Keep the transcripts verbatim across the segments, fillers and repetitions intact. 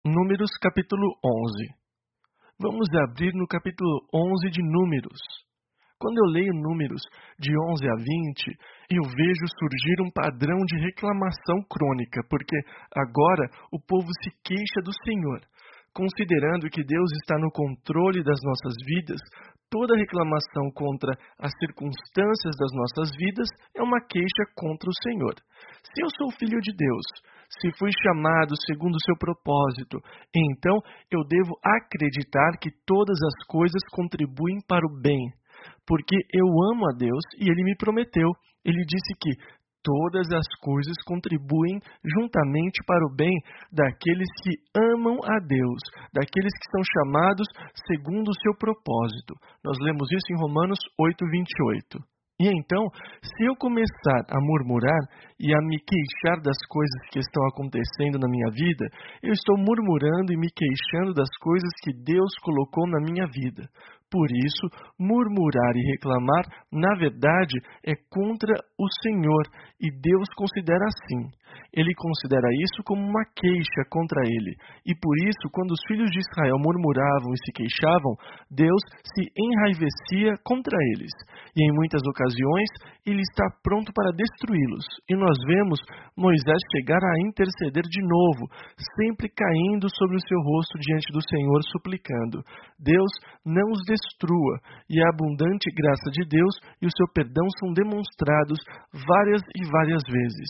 Números capítulo onze. Vamos abrir no capítulo onze de Números. Quando eu leio Números de onze a vinte, eu vejo surgir um padrão de reclamação crônica, porque agora o povo se queixa do Senhor. Considerando que Deus está no controle das nossas vidas, toda reclamação contra as circunstâncias das nossas vidas é uma queixa contra o Senhor. Se eu sou filho de Deus, se fui chamado segundo o seu propósito, então eu devo acreditar que todas as coisas contribuem para o bem, porque eu amo a Deus e Ele me prometeu. Ele disse que todas as coisas contribuem juntamente para o bem daqueles que amam a Deus, daqueles que são chamados segundo o seu propósito. Nós lemos isso em Romanos oito, vinte e oito. E então, se eu começar a murmurar e a me queixar das coisas que estão acontecendo na minha vida, eu estou murmurando e me queixando das coisas que Deus colocou na minha vida. Por isso, murmurar e reclamar, na verdade, é contra o Senhor, e Deus considera assim. Ele considera isso como uma queixa contra ele. E por isso, quando os filhos de Israel murmuravam e se queixavam, Deus se enraivecia contra eles. E em muitas ocasiões, ele está pronto para destruí-los. E nós vemos Moisés chegar a interceder de novo, sempre caindo sobre o seu rosto diante do Senhor, suplicando: Deus, não os destrua. E a abundante graça de Deus e o seu perdão são demonstrados várias e várias vezes.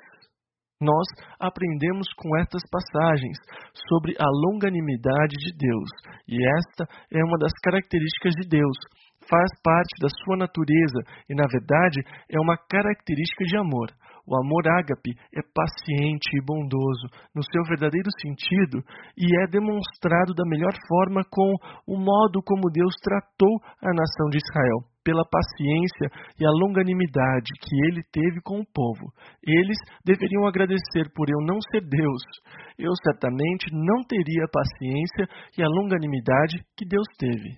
Nós aprendemos com estas passagens sobre a longanimidade de Deus, e esta é uma das características de Deus. Faz parte da sua natureza e, na verdade, é uma característica de amor. O amor ágape é paciente e bondoso no seu verdadeiro sentido e é demonstrado da melhor forma com o modo como Deus tratou a nação de Israel, pela paciência e a longanimidade que ele teve com o povo. Eles deveriam agradecer por eu não ser Deus. Eu certamente não teria a paciência e a longanimidade que Deus teve.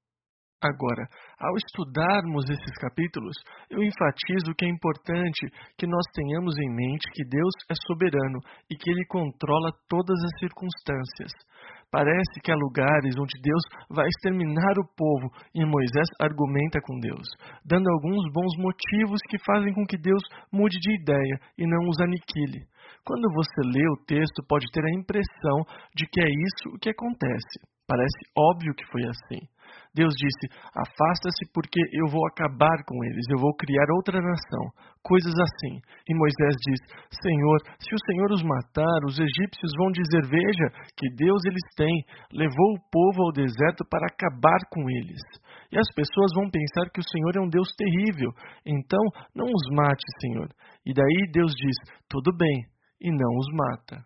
Agora, ao estudarmos esses capítulos, eu enfatizo que é importante que nós tenhamos em mente que Deus é soberano e que Ele controla todas as circunstâncias. Parece que há lugares onde Deus vai exterminar o povo e Moisés argumenta com Deus, dando alguns bons motivos que fazem com que Deus mude de ideia e não os aniquile. Quando você lê o texto, pode ter a impressão de que é isso o que acontece. Parece óbvio que foi assim. Deus disse: afasta-se porque eu vou acabar com eles, eu vou criar outra nação. Coisas assim. E Moisés diz: Senhor, se o Senhor os matar, os egípcios vão dizer: veja, que Deus eles têm, levou o povo ao deserto para acabar com eles. E as pessoas vão pensar que o Senhor é um Deus terrível, então não os mate, Senhor. E daí Deus diz: tudo bem, e não os mata.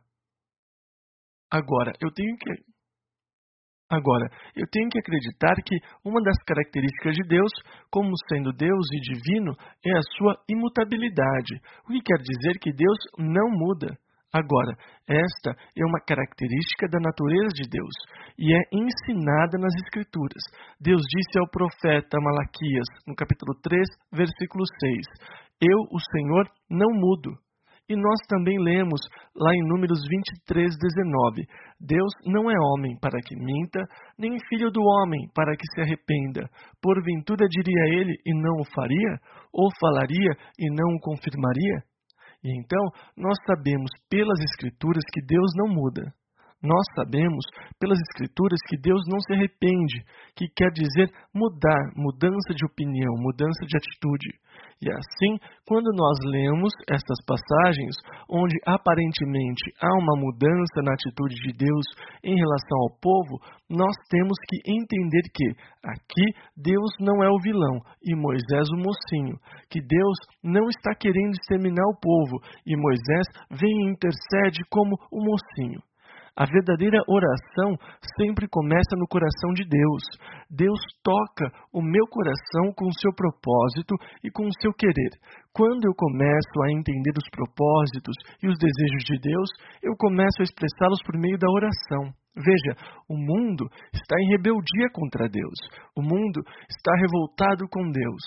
Agora, eu tenho que... Agora, eu tenho que acreditar que uma das características de Deus, como sendo Deus e divino, é a sua imutabilidade, o que quer dizer que Deus não muda. Agora, esta é uma característica da natureza de Deus e é ensinada nas Escrituras. Deus disse ao profeta Malaquias, no capítulo três, versículo seis, eu, o Senhor, não mudo. E nós também lemos lá em Números vinte e três, dezenove, Deus não é homem para que minta, nem filho do homem para que se arrependa. Porventura diria ele e não o faria? Ou falaria e não o confirmaria? E então nós sabemos pelas Escrituras que Deus não muda. Nós sabemos pelas Escrituras que Deus não se arrepende, que quer dizer mudar, mudança de opinião, mudança de atitude. E assim, quando nós lemos estas passagens, onde aparentemente há uma mudança na atitude de Deus em relação ao povo, nós temos que entender que aqui Deus não é o vilão e Moisés o mocinho, que Deus não está querendo exterminar o povo e Moisés vem e intercede como o mocinho. A verdadeira oração sempre começa no coração de Deus. Deus toca o meu coração com o seu propósito e com o seu querer. Quando eu começo a entender os propósitos e os desejos de Deus, eu começo a expressá-los por meio da oração. Veja, o mundo está em rebeldia contra Deus. O mundo está revoltado com Deus.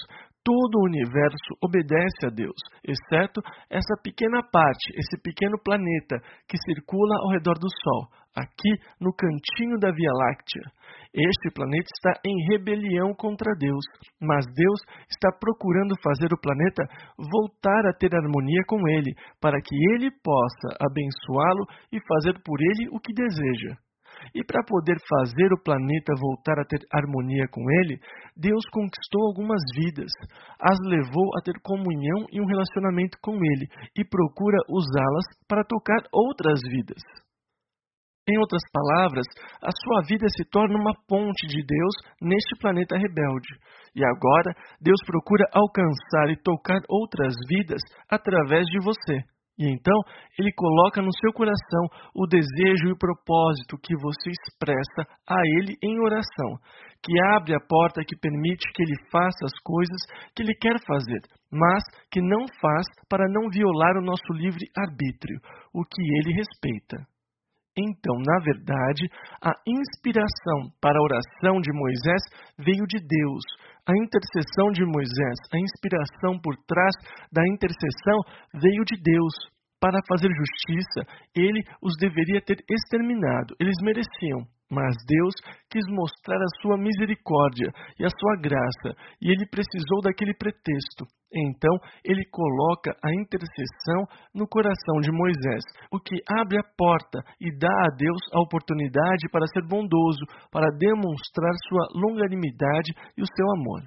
todo o universo obedece a Deus, exceto essa pequena parte, esse pequeno planeta que circula ao redor do Sol, aqui no cantinho da Via Láctea. Este planeta está em rebelião contra Deus, mas Deus está procurando fazer o planeta voltar a ter harmonia com ele, para que ele possa abençoá-lo e fazer por ele o que deseja. E para poder fazer o planeta voltar a ter harmonia com ele, Deus conquistou algumas vidas, as levou a ter comunhão e um relacionamento com ele, e procura usá-las para tocar outras vidas. Em outras palavras, a sua vida se torna uma ponte de Deus neste planeta rebelde. E agora, Deus procura alcançar e tocar outras vidas através de você. E então, Ele coloca no seu coração o desejo e o propósito que você expressa a Ele em oração, que abre a porta que permite que Ele faça as coisas que Ele quer fazer, mas que não faz para não violar o nosso livre-arbítrio, o que Ele respeita. Então, na verdade, a inspiração para a oração de Moisés veio de Deus. A intercessão de Moisés, a inspiração por trás da intercessão veio de Deus. Para fazer justiça, ele os deveria ter exterminado. Eles mereciam. Mas Deus quis mostrar a sua misericórdia e a sua graça, e ele precisou daquele pretexto. Então, ele coloca a intercessão no coração de Moisés, o que abre a porta e dá a Deus a oportunidade para ser bondoso, para demonstrar sua longanimidade e o seu amor.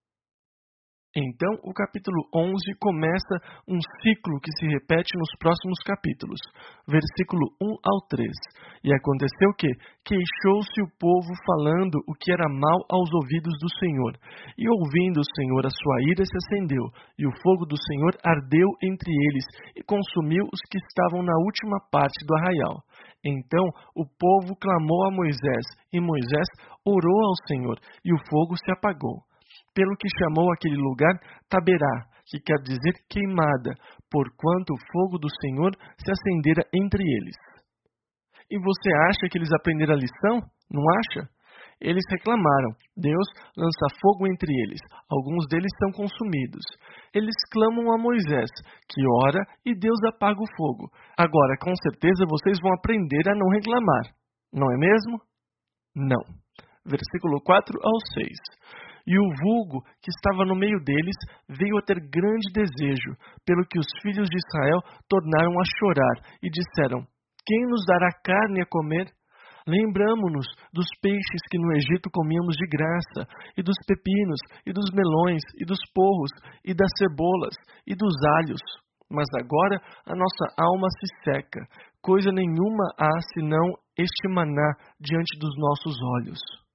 Então, o capítulo onze começa um ciclo que se repete nos próximos capítulos, versículo um ao três. E aconteceu que queixou-se o povo falando o que era mal aos ouvidos do Senhor. E ouvindo o Senhor, a sua ira se acendeu, e o fogo do Senhor ardeu entre eles, e consumiu os que estavam na última parte do arraial. Então o povo clamou a Moisés, e Moisés orou ao Senhor, e o fogo se apagou. Pelo que chamou aquele lugar Taberá, que quer dizer queimada, porquanto o fogo do Senhor se acendera entre eles. E você acha que eles aprenderam a lição? Não acha? Eles reclamaram. Deus lança fogo entre eles. Alguns deles são consumidos. Eles clamam a Moisés, que ora e Deus apaga o fogo. Agora, com certeza, vocês vão aprender a não reclamar. Não é mesmo? Não. Versículo quatro ao seis. E o vulgo que estava no meio deles veio a ter grande desejo, pelo que os filhos de Israel tornaram a chorar e disseram: quem nos dará carne a comer? Lembramo-nos dos peixes que no Egito comíamos de graça, e dos pepinos, e dos melões, e dos porros, e das cebolas, e dos alhos. Mas agora a nossa alma se seca, coisa nenhuma há senão este maná diante dos nossos olhos.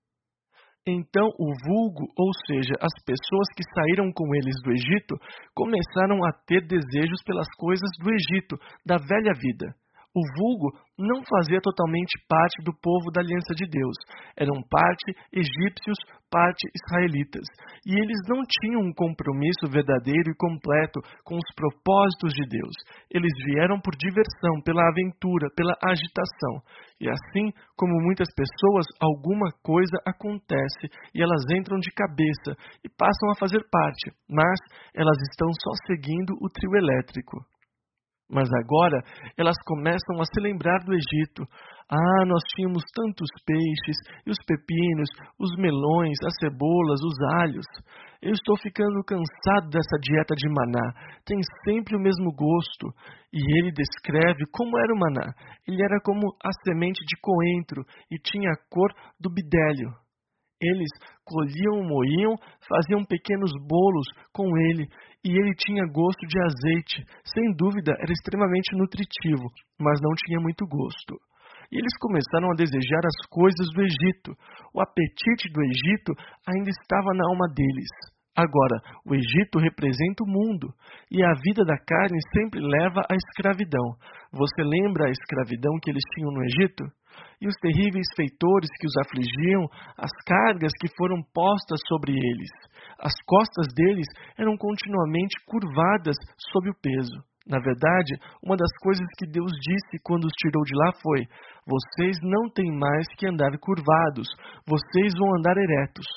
Então o vulgo, ou seja, as pessoas que saíram com eles do Egito, começaram a ter desejos pelas coisas do Egito, da velha vida. O vulgo não fazia totalmente parte do povo da aliança de Deus. Eram parte egípcios, parte israelitas. E eles não tinham um compromisso verdadeiro e completo com os propósitos de Deus. Eles vieram por diversão, pela aventura, pela agitação. E assim como muitas pessoas, alguma coisa acontece e elas entram de cabeça e passam a fazer parte, mas elas estão só seguindo o trio elétrico. Mas agora elas começam a se lembrar do Egito. Ah, nós tínhamos tantos peixes, e os pepinos, os melões, as cebolas, os alhos. Eu estou ficando cansado dessa dieta de maná. Tem sempre o mesmo gosto. E ele descreve como era o maná. Ele era como a semente de coentro e tinha a cor do bidélio. Eles colhiam, moíam, faziam pequenos bolos com ele, e ele tinha gosto de azeite. Sem dúvida, era extremamente nutritivo, mas não tinha muito gosto. E eles começaram a desejar as coisas do Egito. O apetite do Egito ainda estava na alma deles. Agora, o Egito representa o mundo, e a vida da carne sempre leva à escravidão. Você lembra a escravidão que eles tinham no Egito? E os terríveis feitores que os afligiam, as cargas que foram postas sobre eles. As costas deles eram continuamente curvadas sob o peso. Na verdade, uma das coisas que Deus disse quando os tirou de lá foi: vocês não têm mais que andar curvados, vocês vão andar eretos.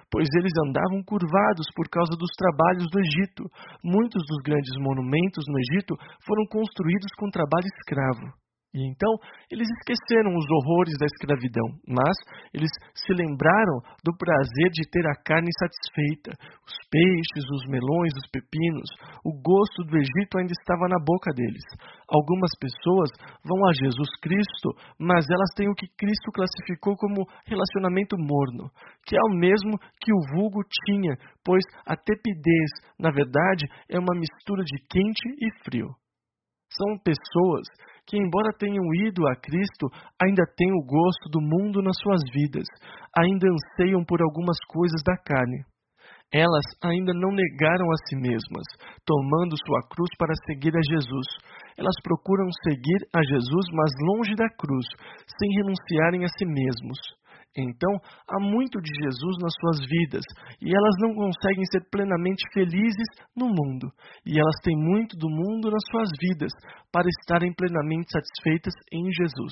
pois eles andavam curvados por causa dos trabalhos do Egito. Muitos dos grandes monumentos no Egito foram construídos com trabalho escravo. E então, eles esqueceram os horrores da escravidão, mas eles se lembraram do prazer de ter a carne satisfeita. Os peixes, os melões, os pepinos, o gosto do Egito ainda estava na boca deles. Algumas pessoas vão a Jesus Cristo, mas elas têm o que Cristo classificou como relacionamento morno, que é o mesmo que o vulgo tinha, pois a tepidez, na verdade, é uma mistura de quente e frio. São pessoas que, embora tenham ido a Cristo, ainda têm o gosto do mundo nas suas vidas, ainda anseiam por algumas coisas da carne. Elas ainda não negaram a si mesmas, tomando sua cruz para seguir a Jesus. Elas procuram seguir a Jesus, mas longe da cruz, sem renunciarem a si mesmos. Então, há muito de Jesus nas suas vidas, e elas não conseguem ser plenamente felizes no mundo, e elas têm muito do mundo nas suas vidas, para estarem plenamente satisfeitas em Jesus.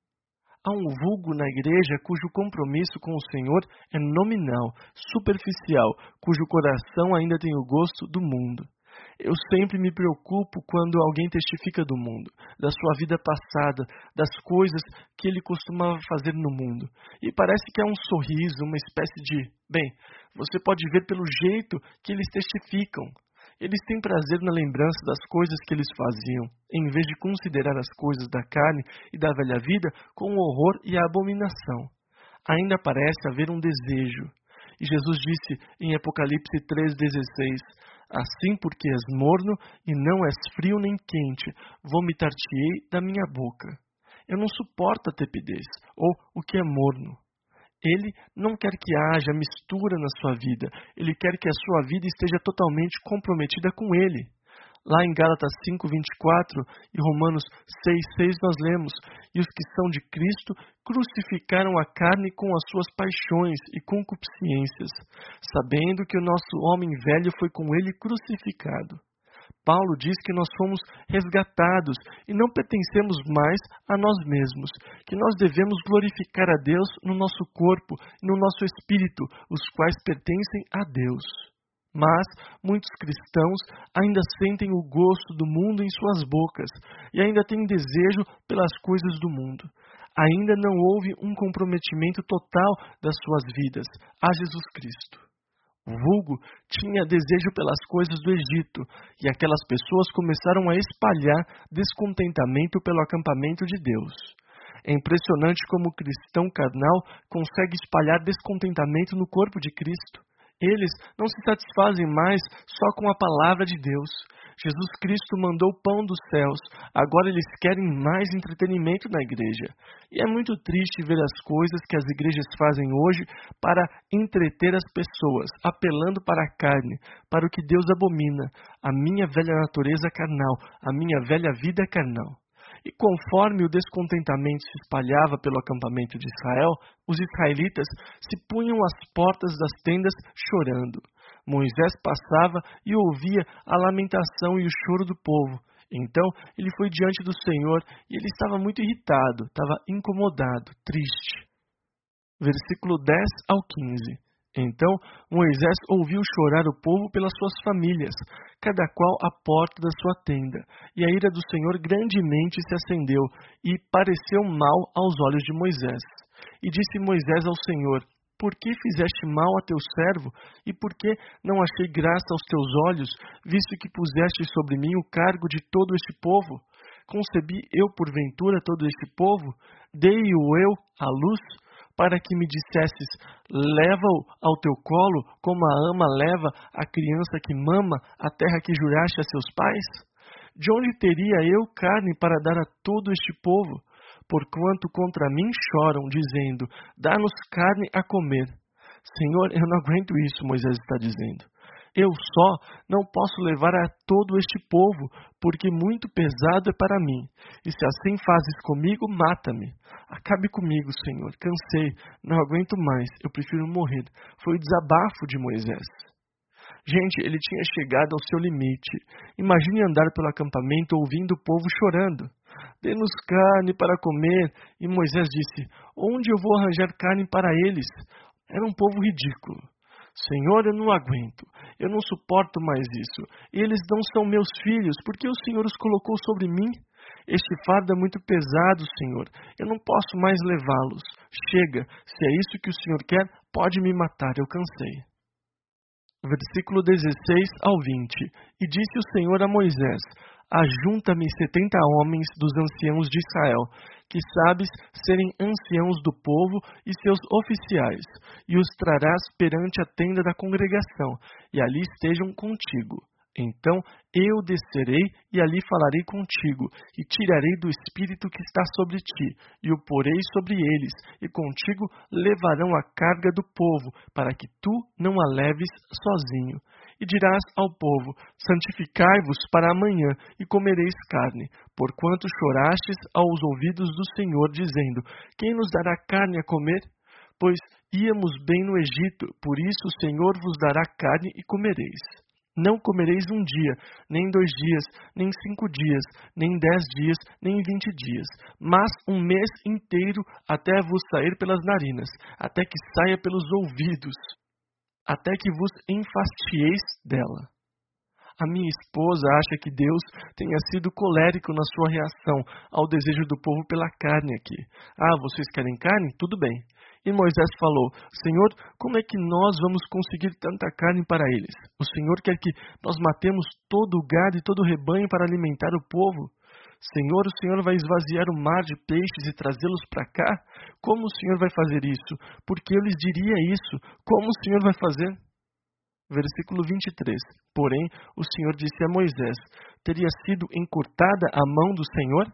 Há um vulgo na igreja cujo compromisso com o Senhor é nominal, superficial, cujo coração ainda tem o gosto do mundo. Eu sempre me preocupo quando alguém testifica do mundo, da sua vida passada, das coisas que ele costumava fazer no mundo. E parece que é um sorriso, uma espécie de, bem, você pode ver pelo jeito que eles testificam. Eles têm prazer na lembrança das coisas que eles faziam, em vez de considerar as coisas da carne e da velha vida com o horror e a abominação. Ainda parece haver um desejo. E Jesus disse em Apocalipse três, dezesseis, assim porque és morno e não és frio nem quente, vomitar-te-ei da minha boca. Eu não suporto a tepidez, ou o que é morno. Ele não quer que haja mistura na sua vida, ele quer que a sua vida esteja totalmente comprometida com ele. Lá em Gálatas cinco, vinte e quatro e Romanos seis, seis nós lemos, e os que são de Cristo crucificaram a carne com as suas paixões e concupiscências, sabendo que o nosso homem velho foi com ele crucificado. Paulo diz que nós fomos resgatados e não pertencemos mais a nós mesmos, que nós devemos glorificar a Deus no nosso corpo e no nosso espírito, os quais pertencem a Deus. Mas muitos cristãos ainda sentem o gosto do mundo em suas bocas e ainda têm desejo pelas coisas do mundo. Ainda não houve um comprometimento total das suas vidas a Jesus Cristo. O vulgo tinha desejo pelas coisas do Egito, e aquelas pessoas começaram a espalhar descontentamento pelo acampamento de Deus. É impressionante como o cristão carnal consegue espalhar descontentamento no corpo de Cristo. Eles não se satisfazem mais só com a palavra de Deus. Jesus Cristo mandou o pão dos céus, agora eles querem mais entretenimento na igreja. E é muito triste ver as coisas que as igrejas fazem hoje para entreter as pessoas, apelando para a carne, para o que Deus abomina, a minha velha natureza carnal, a minha velha vida carnal. E conforme o descontentamento se espalhava pelo acampamento de Israel, os israelitas se punham às portas das tendas chorando. Moisés passava e ouvia a lamentação e o choro do povo. Então ele foi diante do Senhor e ele estava muito irritado, estava incomodado, triste. Versículo dez ao quinze. Então Moisés ouviu chorar o povo pelas suas famílias, cada qual à porta da sua tenda. E a ira do Senhor grandemente se acendeu, e pareceu mal aos olhos de Moisés. E disse Moisés ao Senhor: por que fizeste mal a teu servo? E por que não achei graça aos teus olhos, visto que puseste sobre mim o cargo de todo este povo? Concebi eu porventura todo este povo? Dei-o eu à luz? Para que me dissesses, leva-o ao teu colo, como a ama leva a criança que mama a terra que juraste a seus pais? De onde teria eu carne para dar a todo este povo? Porquanto contra mim choram, dizendo, dá-nos carne a comer. Senhor, eu não aguento isso, Moisés está dizendo. Eu só não posso levar a todo este povo, porque muito pesado é para mim. E se assim fazes comigo, mata-me. Acabe comigo, Senhor. Cansei, não aguento mais, eu prefiro morrer. Foi o desabafo de Moisés. Gente, ele tinha chegado ao seu limite. Imagine andar pelo acampamento ouvindo o povo chorando. Dê-nos carne para comer. E Moisés disse, onde eu vou arranjar carne para eles? Era um povo ridículo. Senhor, eu não aguento, eu não suporto mais isso. Eles não são meus filhos, porque o Senhor os colocou sobre mim. Este fardo é muito pesado, Senhor, eu não posso mais levá-los. Chega, se é isso que o Senhor quer, pode me matar, eu cansei. Versículo dezesseis ao vinte. E disse o Senhor a Moisés: Ajunta-me setenta homens dos anciãos de Israel, que sabes serem anciãos do povo e seus oficiais, e os trarás perante a tenda da congregação, e ali estejam contigo. Então eu descerei e ali falarei contigo, e tirarei do espírito que está sobre ti, e o porei sobre eles, e contigo levarão a carga do povo, para que tu não a leves sozinho. E dirás ao povo: Santificai-vos para amanhã, e comereis carne, porquanto chorastes aos ouvidos do Senhor, dizendo: Quem nos dará carne a comer? Pois íamos bem no Egito, por isso o Senhor vos dará carne e comereis. Não comereis um dia, nem dois dias, nem cinco dias, nem dez dias, nem vinte dias, mas um mês inteiro até vos sair pelas narinas, até que saia pelos ouvidos, até que vos enfastieis dela. A minha esposa acha que Deus tenha sido colérico na sua reação ao desejo do povo pela carne aqui. Ah, vocês querem carne? Tudo bem. E Moisés falou: Senhor, como é que nós vamos conseguir tanta carne para eles? O Senhor quer que nós matemos todo o gado e todo o rebanho para alimentar o povo? Senhor, o Senhor vai esvaziar o mar de peixes e trazê-los para cá? Como o Senhor vai fazer isso? Porque eu lhes diria isso. Como o Senhor vai fazer? Versículo vinte e três. Porém, o Senhor disse a Moisés: Teria sido encurtada a mão do Senhor?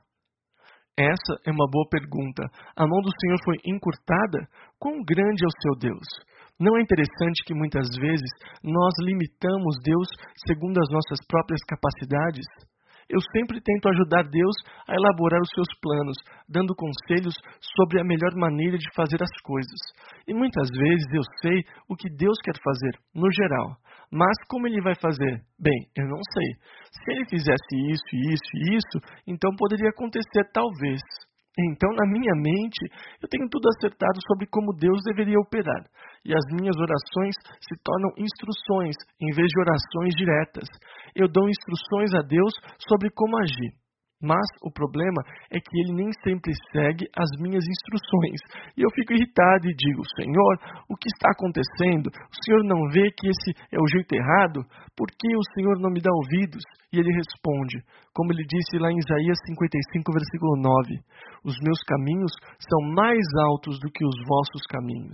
Essa é uma boa pergunta. A mão do Senhor foi encurtada? Quão grande é o seu Deus? Não é interessante que muitas vezes nós limitamos Deus segundo as nossas próprias capacidades? Eu sempre tento ajudar Deus a elaborar os seus planos, dando conselhos sobre a melhor maneira de fazer as coisas. E muitas vezes eu sei o que Deus quer fazer, no geral. Mas como Ele vai fazer? Bem, eu não sei. Se Ele fizesse isso, isso e isso, então poderia acontecer talvez. Então, na minha mente, eu tenho tudo acertado sobre como Deus deveria operar. E as minhas orações se tornam instruções, em vez de orações diretas. Eu dou instruções a Deus sobre como agir. Mas o problema é que Ele nem sempre segue as minhas instruções. E eu fico irritado e digo: Senhor, o que está acontecendo? O Senhor não vê que esse é o jeito errado? Por que o Senhor não me dá ouvidos? E Ele responde, como Ele disse lá em Isaías cinquenta e cinco, versículo nove: Os meus caminhos são mais altos do que os vossos caminhos.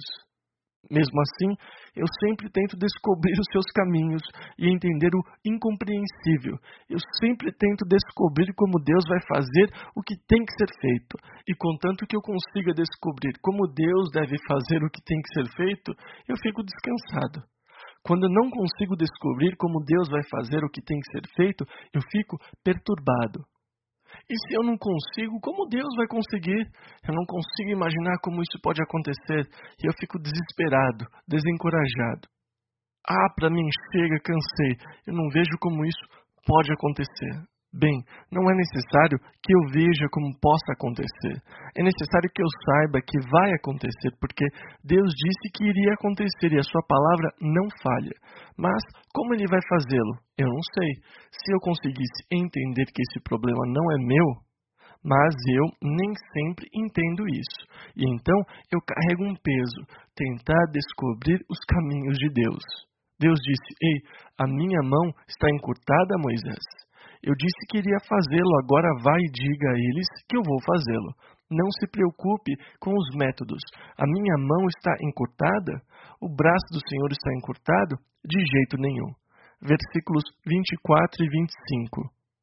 Mesmo assim, eu sempre tento descobrir os seus caminhos e entender o incompreensível. Eu sempre tento descobrir como Deus vai fazer o que tem que ser feito. E contanto que eu consiga descobrir como Deus deve fazer o que tem que ser feito, eu fico descansado. Quando eu não consigo descobrir como Deus vai fazer o que tem que ser feito, eu fico perturbado. E se eu não consigo, como Deus vai conseguir? Eu não consigo imaginar como isso pode acontecer. E eu fico desesperado, desencorajado. Ah, para mim chega, cansei. Eu não vejo como isso pode acontecer. Bem, não é necessário que eu veja como possa acontecer. É necessário que eu saiba que vai acontecer, porque Deus disse que iria acontecer e a sua palavra não falha. Mas como Ele vai fazê-lo? Eu não sei. Se eu conseguisse entender que esse problema não é meu, mas eu nem sempre entendo isso. E então eu carrego um peso, tentar descobrir os caminhos de Deus. Deus disse: Ei, a minha mão está encurtada, Moisés. Eu disse que iria fazê-lo, agora vai e diga a eles que eu vou fazê-lo. Não se preocupe com os métodos. A minha mão está encurtada? O braço do Senhor está encurtado? De jeito nenhum. Versículos vinte e quatro e vinte e cinco.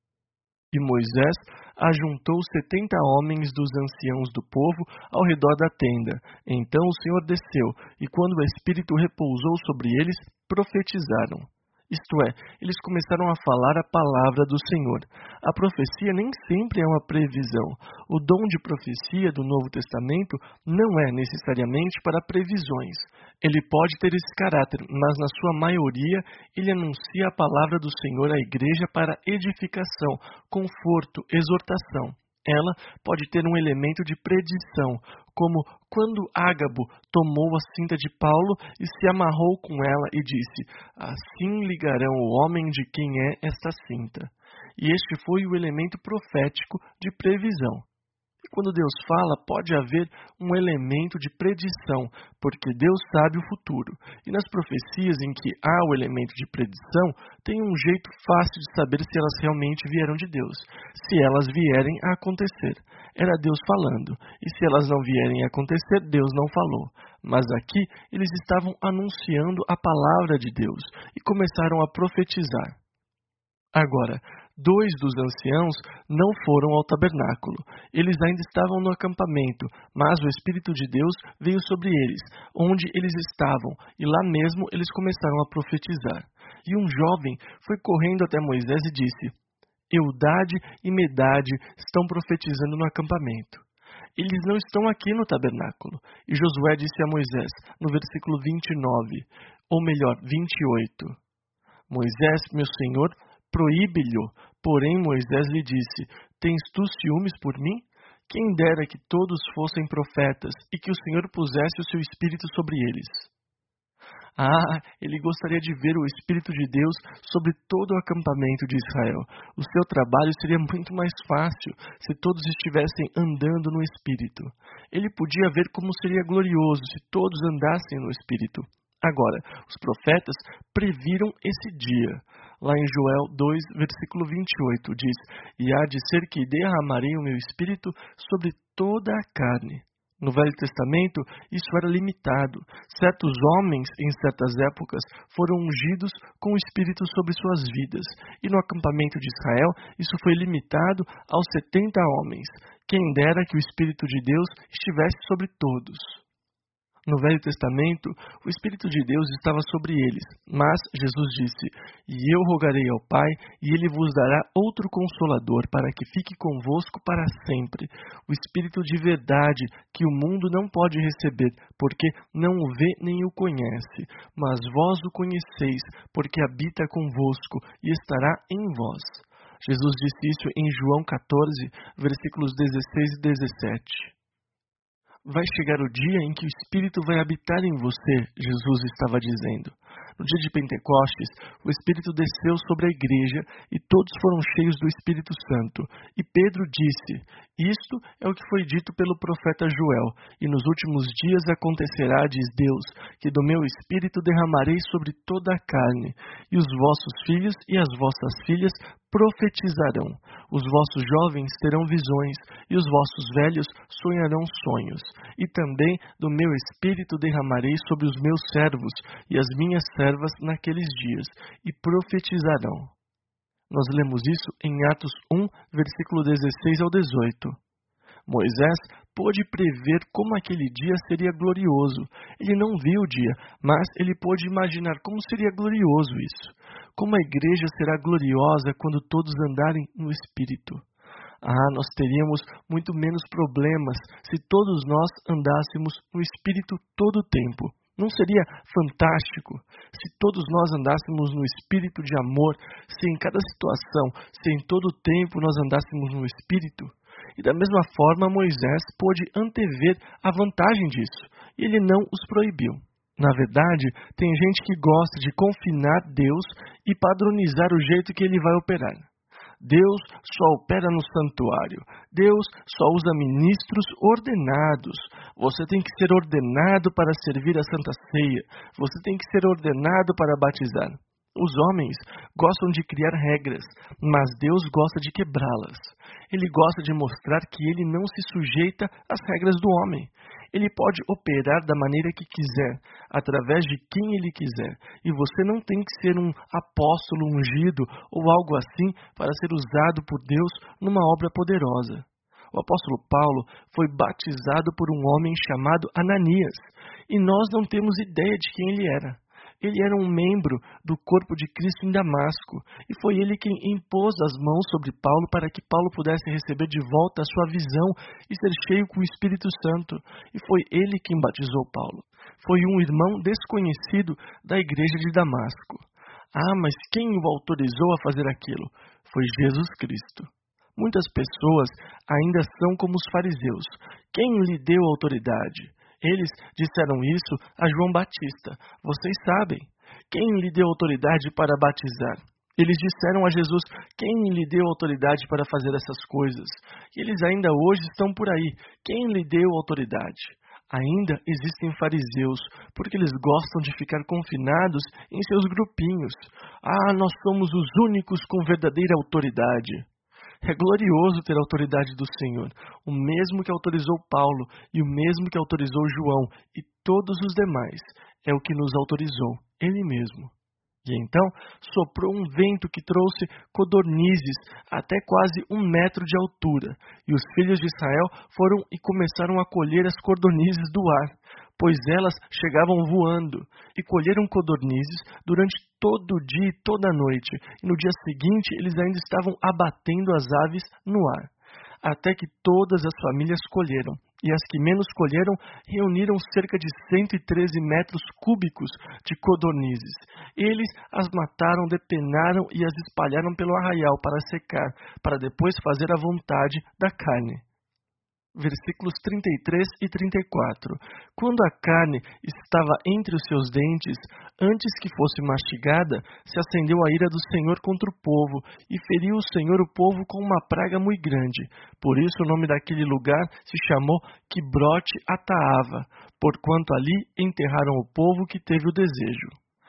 E Moisés ajuntou setenta homens dos anciãos do povo ao redor da tenda. Então o Senhor desceu, e quando o Espírito repousou sobre eles, profetizaram. Isto é, eles começaram a falar a palavra do Senhor. A profecia nem sempre é uma previsão. O dom de profecia do Novo Testamento não é necessariamente para previsões. Ele pode ter esse caráter, mas na sua maioria ele anuncia a palavra do Senhor à igreja para edificação, conforto, exortação. Ela pode ter um elemento de predição, como quando Ágabo tomou a cinta de Paulo e se amarrou com ela e disse: assim ligarão o homem de quem é esta cinta. E este foi o elemento profético de previsão. E quando Deus fala, pode haver um elemento de predição, porque Deus sabe o futuro. E nas profecias em que há o elemento de predição, tem um jeito fácil de saber se elas realmente vieram de Deus, se elas vierem a acontecer. Era Deus falando, e se elas não vierem a acontecer, Deus não falou. Mas aqui eles estavam anunciando a palavra de Deus e começaram a profetizar. Agora, dois dos anciãos não foram ao tabernáculo. Eles ainda estavam no acampamento, mas o Espírito de Deus veio sobre eles, onde eles estavam, e lá mesmo eles começaram a profetizar. E um jovem foi correndo até Moisés e disse: Eudade e Medade estão profetizando no acampamento. Eles não estão aqui no tabernáculo. E Josué disse a Moisés, no versículo vinte e nove, ou melhor, vinte e oito, Moisés, meu senhor, proíbe-lhe, porém Moisés lhe disse: Tens tu ciúmes por mim? Quem dera que todos fossem profetas e que o Senhor pusesse o seu Espírito sobre eles. Ah, ele gostaria de ver o Espírito de Deus sobre todo o acampamento de Israel. O seu trabalho seria muito mais fácil se todos estivessem andando no Espírito. Ele podia ver como seria glorioso se todos andassem no Espírito. Agora, os profetas previram esse dia. Lá em Joel dois, versículo vinte e oito, diz: E há de ser que derramarei o meu Espírito sobre toda a carne. No Velho Testamento, isso era limitado. Certos homens, em certas épocas, foram ungidos com o Espírito sobre suas vidas. E no acampamento de Israel, isso foi limitado aos setenta homens. Quem dera que o Espírito de Deus estivesse sobre todos. No Velho Testamento, o Espírito de Deus estava sobre eles, mas Jesus disse: E eu rogarei ao Pai, e Ele vos dará outro Consolador, para que fique convosco para sempre, o Espírito de verdade, que o mundo não pode receber, porque não o vê nem o conhece, mas vós o conheceis, porque habita convosco e estará em vós. Jesus disse isso em João quatorze, versículos dezesseis e dezessete. Vai chegar o dia em que o Espírito vai habitar em você, Jesus estava dizendo. No dia de Pentecostes, o Espírito desceu sobre a igreja e todos foram cheios do Espírito Santo. E Pedro disse: Isto é o que foi dito pelo profeta Joel. E nos últimos dias acontecerá, diz Deus, que do meu Espírito derramarei sobre toda a carne, e os vossos filhos e as vossas filhas profetizarão. Os vossos jovens terão visões, e os vossos velhos sonharão sonhos. E também do meu Espírito derramarei sobre os meus servos e as minhas servas naqueles dias, e profetizarão. Nós lemos isso em Atos um, versículo dezesseis ao dezoito. Moisés pôde prever como aquele dia seria glorioso. Ele não viu o dia, mas ele pôde imaginar como seria glorioso isso. Como a igreja será gloriosa quando todos andarem no Espírito. Ah, nós teríamos muito menos problemas se todos nós andássemos no Espírito todo o tempo. Não seria fantástico se todos nós andássemos no espírito de amor, se em cada situação, se em todo o tempo nós andássemos no Espírito? E da mesma forma Moisés pôde antever a vantagem disso, e ele não os proibiu. Na verdade, tem gente que gosta de confinar Deus e padronizar o jeito que ele vai operar. Deus só opera no santuário. Deus só usa ministros ordenados. Você tem que ser ordenado para servir a Santa Ceia. Você tem que ser ordenado para batizar. Os homens gostam de criar regras, mas Deus gosta de quebrá-las. Ele gosta de mostrar que ele não se sujeita às regras do homem. Ele pode operar da maneira que quiser, através de quem ele quiser. E você não tem que ser um apóstolo ungido ou algo assim para ser usado por Deus numa obra poderosa. O apóstolo Paulo foi batizado por um homem chamado Ananias, e nós não temos ideia de quem ele era. Ele era um membro do corpo de Cristo em Damasco, e foi ele quem impôs as mãos sobre Paulo para que Paulo pudesse receber de volta a sua visão e ser cheio com o Espírito Santo. E foi ele quem batizou Paulo. Foi um irmão desconhecido da igreja de Damasco. Ah, mas quem o autorizou a fazer aquilo? Foi Jesus Cristo. Muitas pessoas ainda são como os fariseus. Quem lhe deu autoridade? Eles disseram isso a João Batista. Vocês sabem. Quem lhe deu autoridade para batizar? Eles disseram a Jesus: quem lhe deu autoridade para fazer essas coisas? E eles ainda hoje estão por aí. Quem lhe deu autoridade? Ainda existem fariseus, porque eles gostam de ficar confinados em seus grupinhos. Ah, nós somos os únicos com verdadeira autoridade. É glorioso ter a autoridade do Senhor, o mesmo que autorizou Paulo e o mesmo que autorizou João e todos os demais. É o que nos autorizou, Ele mesmo. E então soprou um vento que trouxe codornizes até quase um metro de altura, e os filhos de Israel foram e começaram a colher as codornizes do ar, pois elas chegavam voando, e colheram codornizes durante todo o dia e toda a noite, e no dia seguinte eles ainda estavam abatendo as aves no ar, até que todas as famílias colheram. E as que menos colheram reuniram cerca de cento e treze metros cúbicos de codornizes. Eles as mataram, depenaram e as espalharam pelo arraial para secar, para depois fazer a vontade da carne. Versículos trinta e três e trinta e quatro. Quando a carne estava entre os seus dentes, antes que fosse mastigada, se acendeu a ira do Senhor contra o povo, e feriu o Senhor o povo com uma praga muito grande. Por isso o nome daquele lugar se chamou Quibrote Ataava, porquanto ali enterraram o povo que teve o desejo.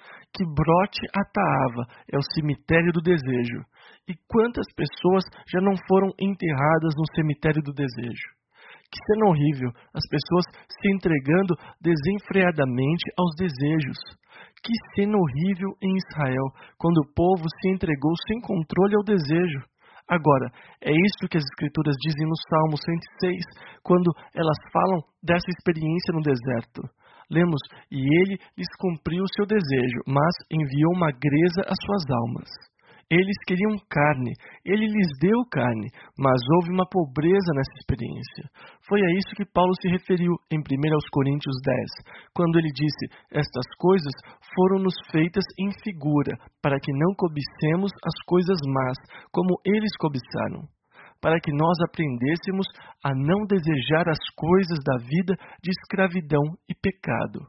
Quibrote Ataava é o cemitério do desejo. E quantas pessoas já não foram enterradas no cemitério do desejo? Que cena horrível, as pessoas se entregando desenfreadamente aos desejos. Que cena horrível em Israel, quando o povo se entregou sem controle ao desejo. Agora, é isso que as Escrituras dizem no Salmo cento e seis, quando elas falam dessa experiência no deserto. Lemos: e ele lhes cumpriu o seu desejo, mas enviou uma greza às suas almas. Eles queriam carne, ele lhes deu carne, mas houve uma pobreza nessa experiência. Foi a isso que Paulo se referiu em primeira Coríntios dez, quando ele disse: estas coisas foram-nos feitas em figura, para que não cobicemos as coisas más, como eles cobiçaram, para que nós aprendêssemos a não desejar as coisas da vida de escravidão e pecado.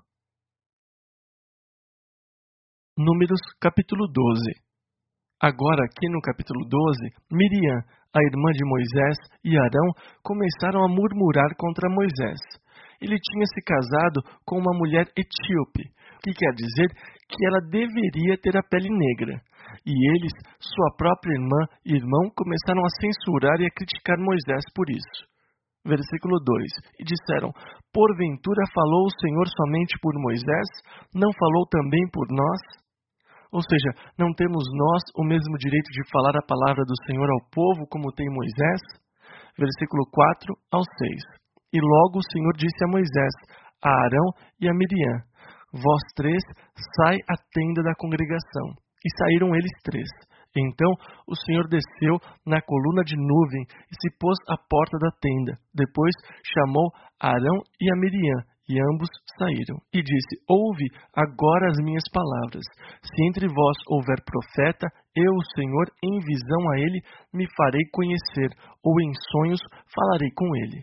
Números capítulo doze. Agora, aqui no capítulo doze, Miriam, a irmã de Moisés, e Arão começaram a murmurar contra Moisés. Ele tinha se casado com uma mulher etíope, que quer dizer que ela deveria ter a pele negra. E eles, sua própria irmã e irmão, começaram a censurar e a criticar Moisés por isso. Versículo dois. E disseram: porventura falou o Senhor somente por Moisés? Não falou também por nós? Ou seja, não temos nós o mesmo direito de falar a palavra do Senhor ao povo como tem Moisés? Versículo quatro ao seis. E logo o Senhor disse a Moisés, a Arão e a Miriam: vós três, sai à tenda da congregação. E saíram eles três. Então o Senhor desceu na coluna de nuvem e se pôs à porta da tenda. Depois chamou Arão e a Miriam, e ambos saíram. E disse: ouve agora as minhas palavras. Se entre vós houver profeta, eu, o Senhor, em visão a ele, me farei conhecer, ou em sonhos falarei com ele.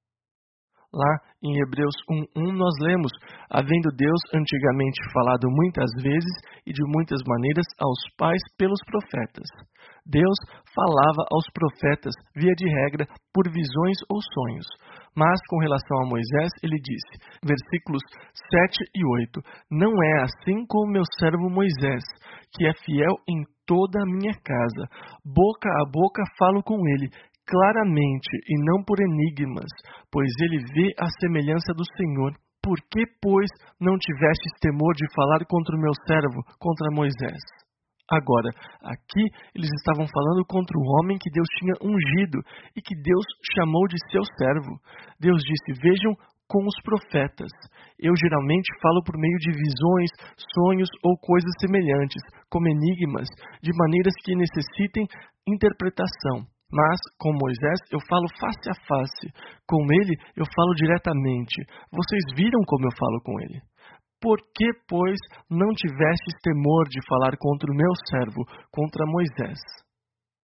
Lá em Hebreus um, um nós lemos: havendo Deus antigamente falado muitas vezes e de muitas maneiras aos pais pelos profetas. Deus falava aos profetas, via de regra, por visões ou sonhos. Mas com relação a Moisés, ele disse, versículos sete e oito, não é assim com o meu servo Moisés, que é fiel em toda a minha casa. Boca a boca falo com ele, claramente e não por enigmas, pois ele vê a semelhança do Senhor. Por que, pois, não tivestes temor de falar contra o meu servo, contra Moisés? Agora, aqui eles estavam falando contra o homem que Deus tinha ungido e que Deus chamou de seu servo. Deus disse: vejam com os profetas. Eu geralmente falo por meio de visões, sonhos ou coisas semelhantes, como enigmas, de maneiras que necessitem interpretação. Mas, com Moisés, eu falo face a face. Com ele, eu falo diretamente. Vocês viram como eu falo com ele. Por que, pois, não tivestes temor de falar contra o meu servo, contra Moisés?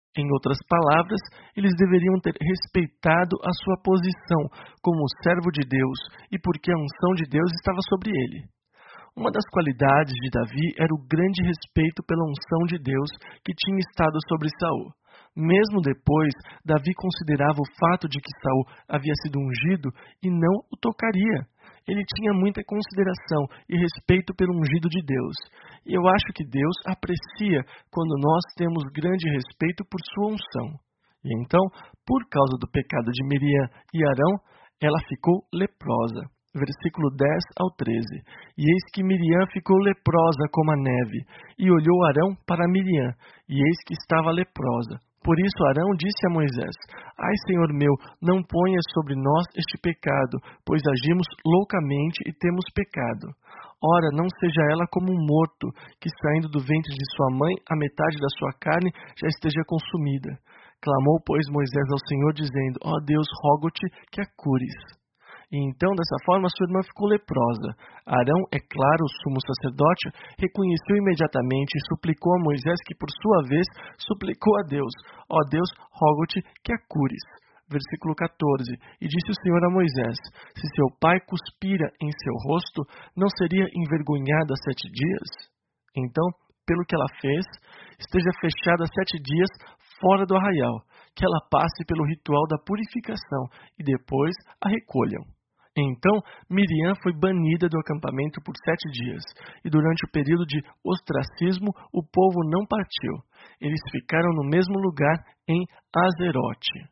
Em outras palavras, eles deveriam ter respeitado a sua posição como servo de Deus e porque a unção de Deus estava sobre ele. Uma das qualidades de Davi era o grande respeito pela unção de Deus que tinha estado sobre Saul. Mesmo depois, Davi considerava o fato de que Saul havia sido ungido e não o tocaria. Ele tinha muita consideração e respeito pelo ungido de Deus. E eu acho que Deus aprecia quando nós temos grande respeito por sua unção. E então, por causa do pecado de Miriam e Arão, ela ficou leprosa. Versículo dez ao treze. E eis que Miriam ficou leprosa como a neve, e olhou Arão para Miriam, e eis que estava leprosa. Por isso Arão disse a Moisés: Ai, Senhor meu, não ponhas sobre nós este pecado, pois agimos loucamente e temos pecado. Ora, não seja ela como um morto, que saindo do ventre de sua mãe, a metade da sua carne já esteja consumida. Clamou, pois, Moisés ao Senhor, dizendo: Ó Deus, rogo-te que a cures. E então, dessa forma, sua irmã ficou leprosa. Arão, é claro, o sumo sacerdote, reconheceu imediatamente e suplicou a Moisés, que por sua vez suplicou a Deus: Ó Deus, rogo-te que a cures. Versículo quatorze. E disse o Senhor a Moisés: Se seu pai cuspira em seu rosto, não seria envergonhada sete dias? Então, pelo que ela fez, esteja fechada sete dias fora do arraial, que ela passe pelo ritual da purificação e depois a recolham. Então, Miriam foi banida do acampamento por sete dias, e durante o período de ostracismo, o povo não partiu. Eles ficaram no mesmo lugar em Azerote.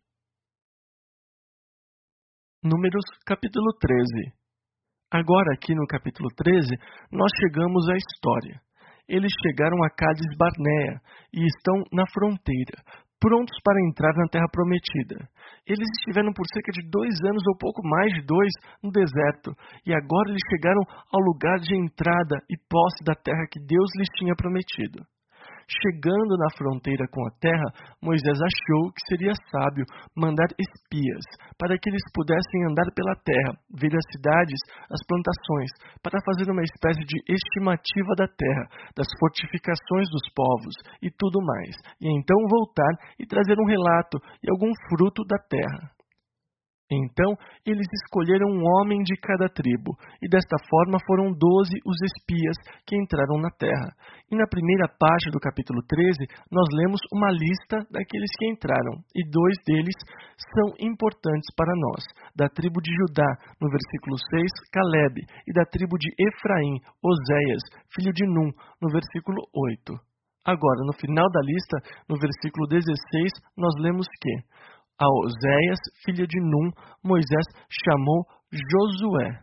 Números, capítulo treze. Agora, aqui no capítulo treze, nós chegamos à história. Eles chegaram a Cádiz Barnea e estão na fronteira, prontos para entrar na Terra Prometida. Eles estiveram por cerca de dois anos ou pouco mais de dois no deserto, e agora eles chegaram ao lugar de entrada e posse da terra que Deus lhes tinha prometido. Chegando na fronteira com a terra, Moisés achou que seria sábio mandar espias, para que eles pudessem andar pela terra, ver as cidades, as plantações, para fazer uma espécie de estimativa da terra, das fortificações dos povos e tudo mais, e então voltar e trazer um relato e algum fruto da terra. Então, eles escolheram um homem de cada tribo, e desta forma foram doze os espias que entraram na terra. E na primeira parte do capítulo treze, nós lemos uma lista daqueles que entraram, e dois deles são importantes para nós. Da tribo de Judá, no versículo seis, Caleb, e da tribo de Efraim, Oséias, filho de Num, no versículo oito. Agora, no final da lista, no versículo dezesseis, nós lemos que a Oséias, filho de Num, Moisés chamou Josué.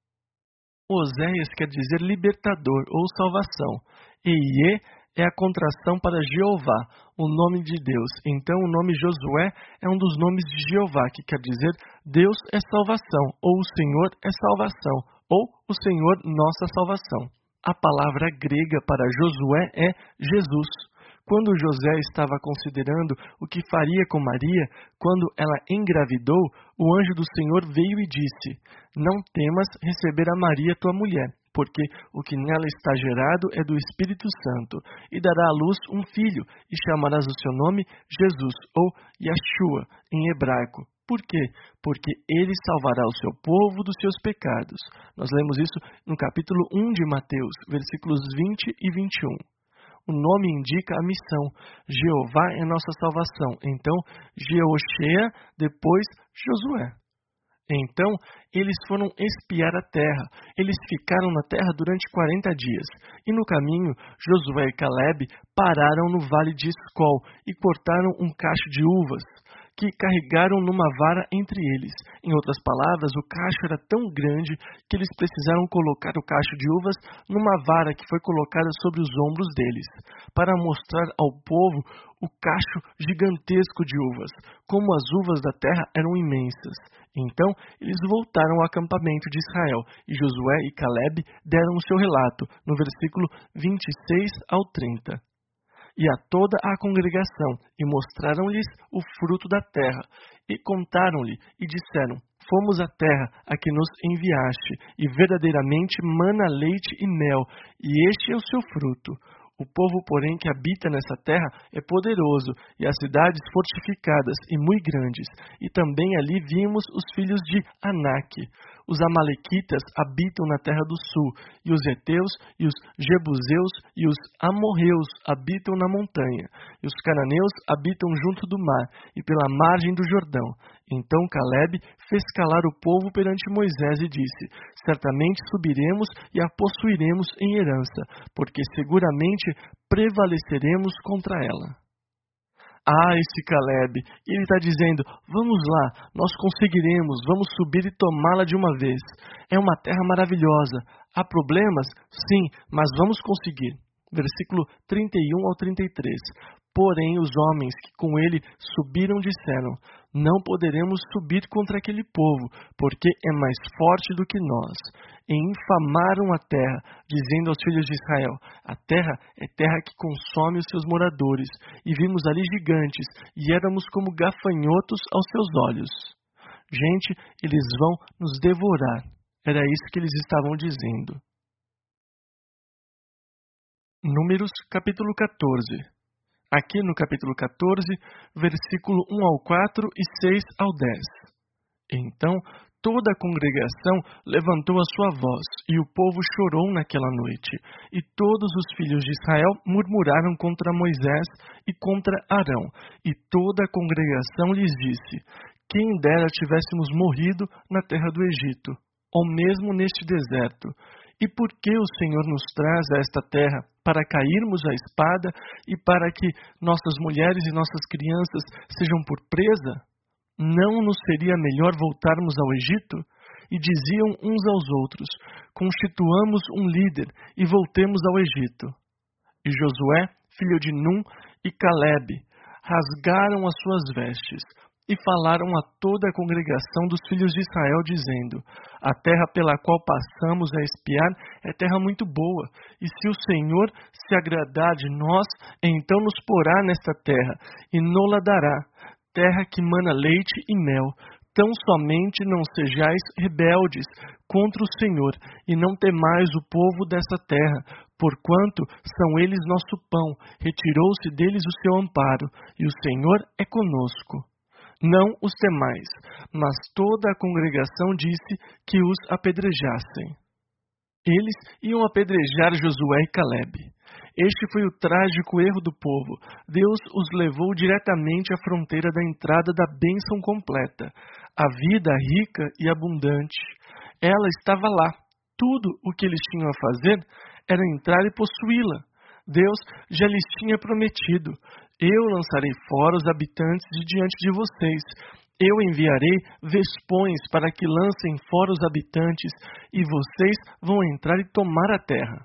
Oséias quer dizer libertador ou salvação. E Iê é a contração para Jeová, o nome de Deus. Então o nome Josué é um dos nomes de Jeová, que quer dizer Deus é salvação, ou o Senhor é salvação, ou o Senhor nossa salvação. A palavra grega para Josué é Jesus. Quando José estava considerando o que faria com Maria, quando ela engravidou, o anjo do Senhor veio e disse: Não temas receber a Maria, tua mulher, porque o que nela está gerado é do Espírito Santo, e dará à luz um filho, e chamarás o seu nome Jesus, ou Yeshua, em hebraico. Por quê? Porque ele salvará o seu povo dos seus pecados. Nós lemos isso no capítulo um de Mateus, versículos vinte e vinte e um. O nome indica a missão. Jeová é nossa salvação. Então, Jeoshea, depois Josué. Então, eles foram espiar a terra. Eles ficaram na terra durante quarenta dias. E no caminho, Josué e Caleb pararam no vale de Escol e cortaram um cacho de uvas, que carregaram numa vara entre eles. Em outras palavras, o cacho era tão grande que eles precisaram colocar o cacho de uvas numa vara que foi colocada sobre os ombros deles, para mostrar ao povo o cacho gigantesco de uvas, como as uvas da terra eram imensas. Então, eles voltaram ao acampamento de Israel, e Josué e Caleb deram o seu relato, no versículo vinte e seis ao trinta. E a toda a congregação, e mostraram-lhes o fruto da terra, e contaram-lhe, e disseram: Fomos à terra a que nos enviaste, e verdadeiramente mana leite e mel, e este é o seu fruto. O povo, porém, que habita nessa terra é poderoso, e as cidades fortificadas e muito grandes. E também ali vimos os filhos de Anak. Os amalequitas habitam na terra do sul, e os heteus, e os jebuseus, e os amorreus habitam na montanha, e os cananeus habitam junto do mar, e pela margem do Jordão. Então Caleb fez calar o povo perante Moisés e disse: certamente subiremos e a possuiremos em herança, porque seguramente prevaleceremos contra ela. Ah, esse Caleb, ele está dizendo, vamos lá, nós conseguiremos, vamos subir e tomá-la de uma vez. É uma terra maravilhosa. Há problemas? Sim, mas vamos conseguir. Versículo trinta e um ao trinta e três. Porém, os homens que com ele subiram disseram: não poderemos subir contra aquele povo, porque é mais forte do que nós. E infamaram a terra, dizendo aos filhos de Israel: a terra é terra que consome os seus moradores, e vimos ali gigantes, e éramos como gafanhotos aos seus olhos. Gente, eles vão nos devorar. Era isso que eles estavam dizendo. Números, capítulo quatorze. Aqui no capítulo quatorze, versículo um ao quatro e seis ao dez. Então toda a congregação levantou a sua voz, e o povo chorou naquela noite. E todos os filhos de Israel murmuraram contra Moisés e contra Arão. E toda a congregação lhes disse: quem dera tivéssemos morrido na terra do Egito, ou mesmo neste deserto. E por que o Senhor nos traz a esta terra? Para cairmos à espada e para que nossas mulheres e nossas crianças sejam por presa? Não nos seria melhor voltarmos ao Egito? E diziam uns aos outros: constituamos um líder e voltemos ao Egito. E Josué, filho de Num, e Caleb rasgaram as suas vestes e falaram a toda a congregação dos filhos de Israel, dizendo: a terra pela qual passamos a espiar é terra muito boa, e se o Senhor se agradar de nós, então nos porá nesta terra, e nola dará, terra que mana leite e mel. Tão somente não sejais rebeldes contra o Senhor, e não temais o povo dessa terra, porquanto são eles nosso pão, retirou-se deles o seu amparo, e o Senhor é conosco. Não os temais, mas toda a congregação disse que os apedrejassem. Eles iam apedrejar Josué e Caleb. Este foi o trágico erro do povo. Deus os levou diretamente à fronteira da entrada da bênção completa, a vida rica e abundante. Ela estava lá. Tudo o que eles tinham a fazer era entrar e possuí-la. Deus já lhes tinha prometido: eu lançarei fora os habitantes de diante de vocês. Eu enviarei vespões para que lancem fora os habitantes, e vocês vão entrar e tomar a terra.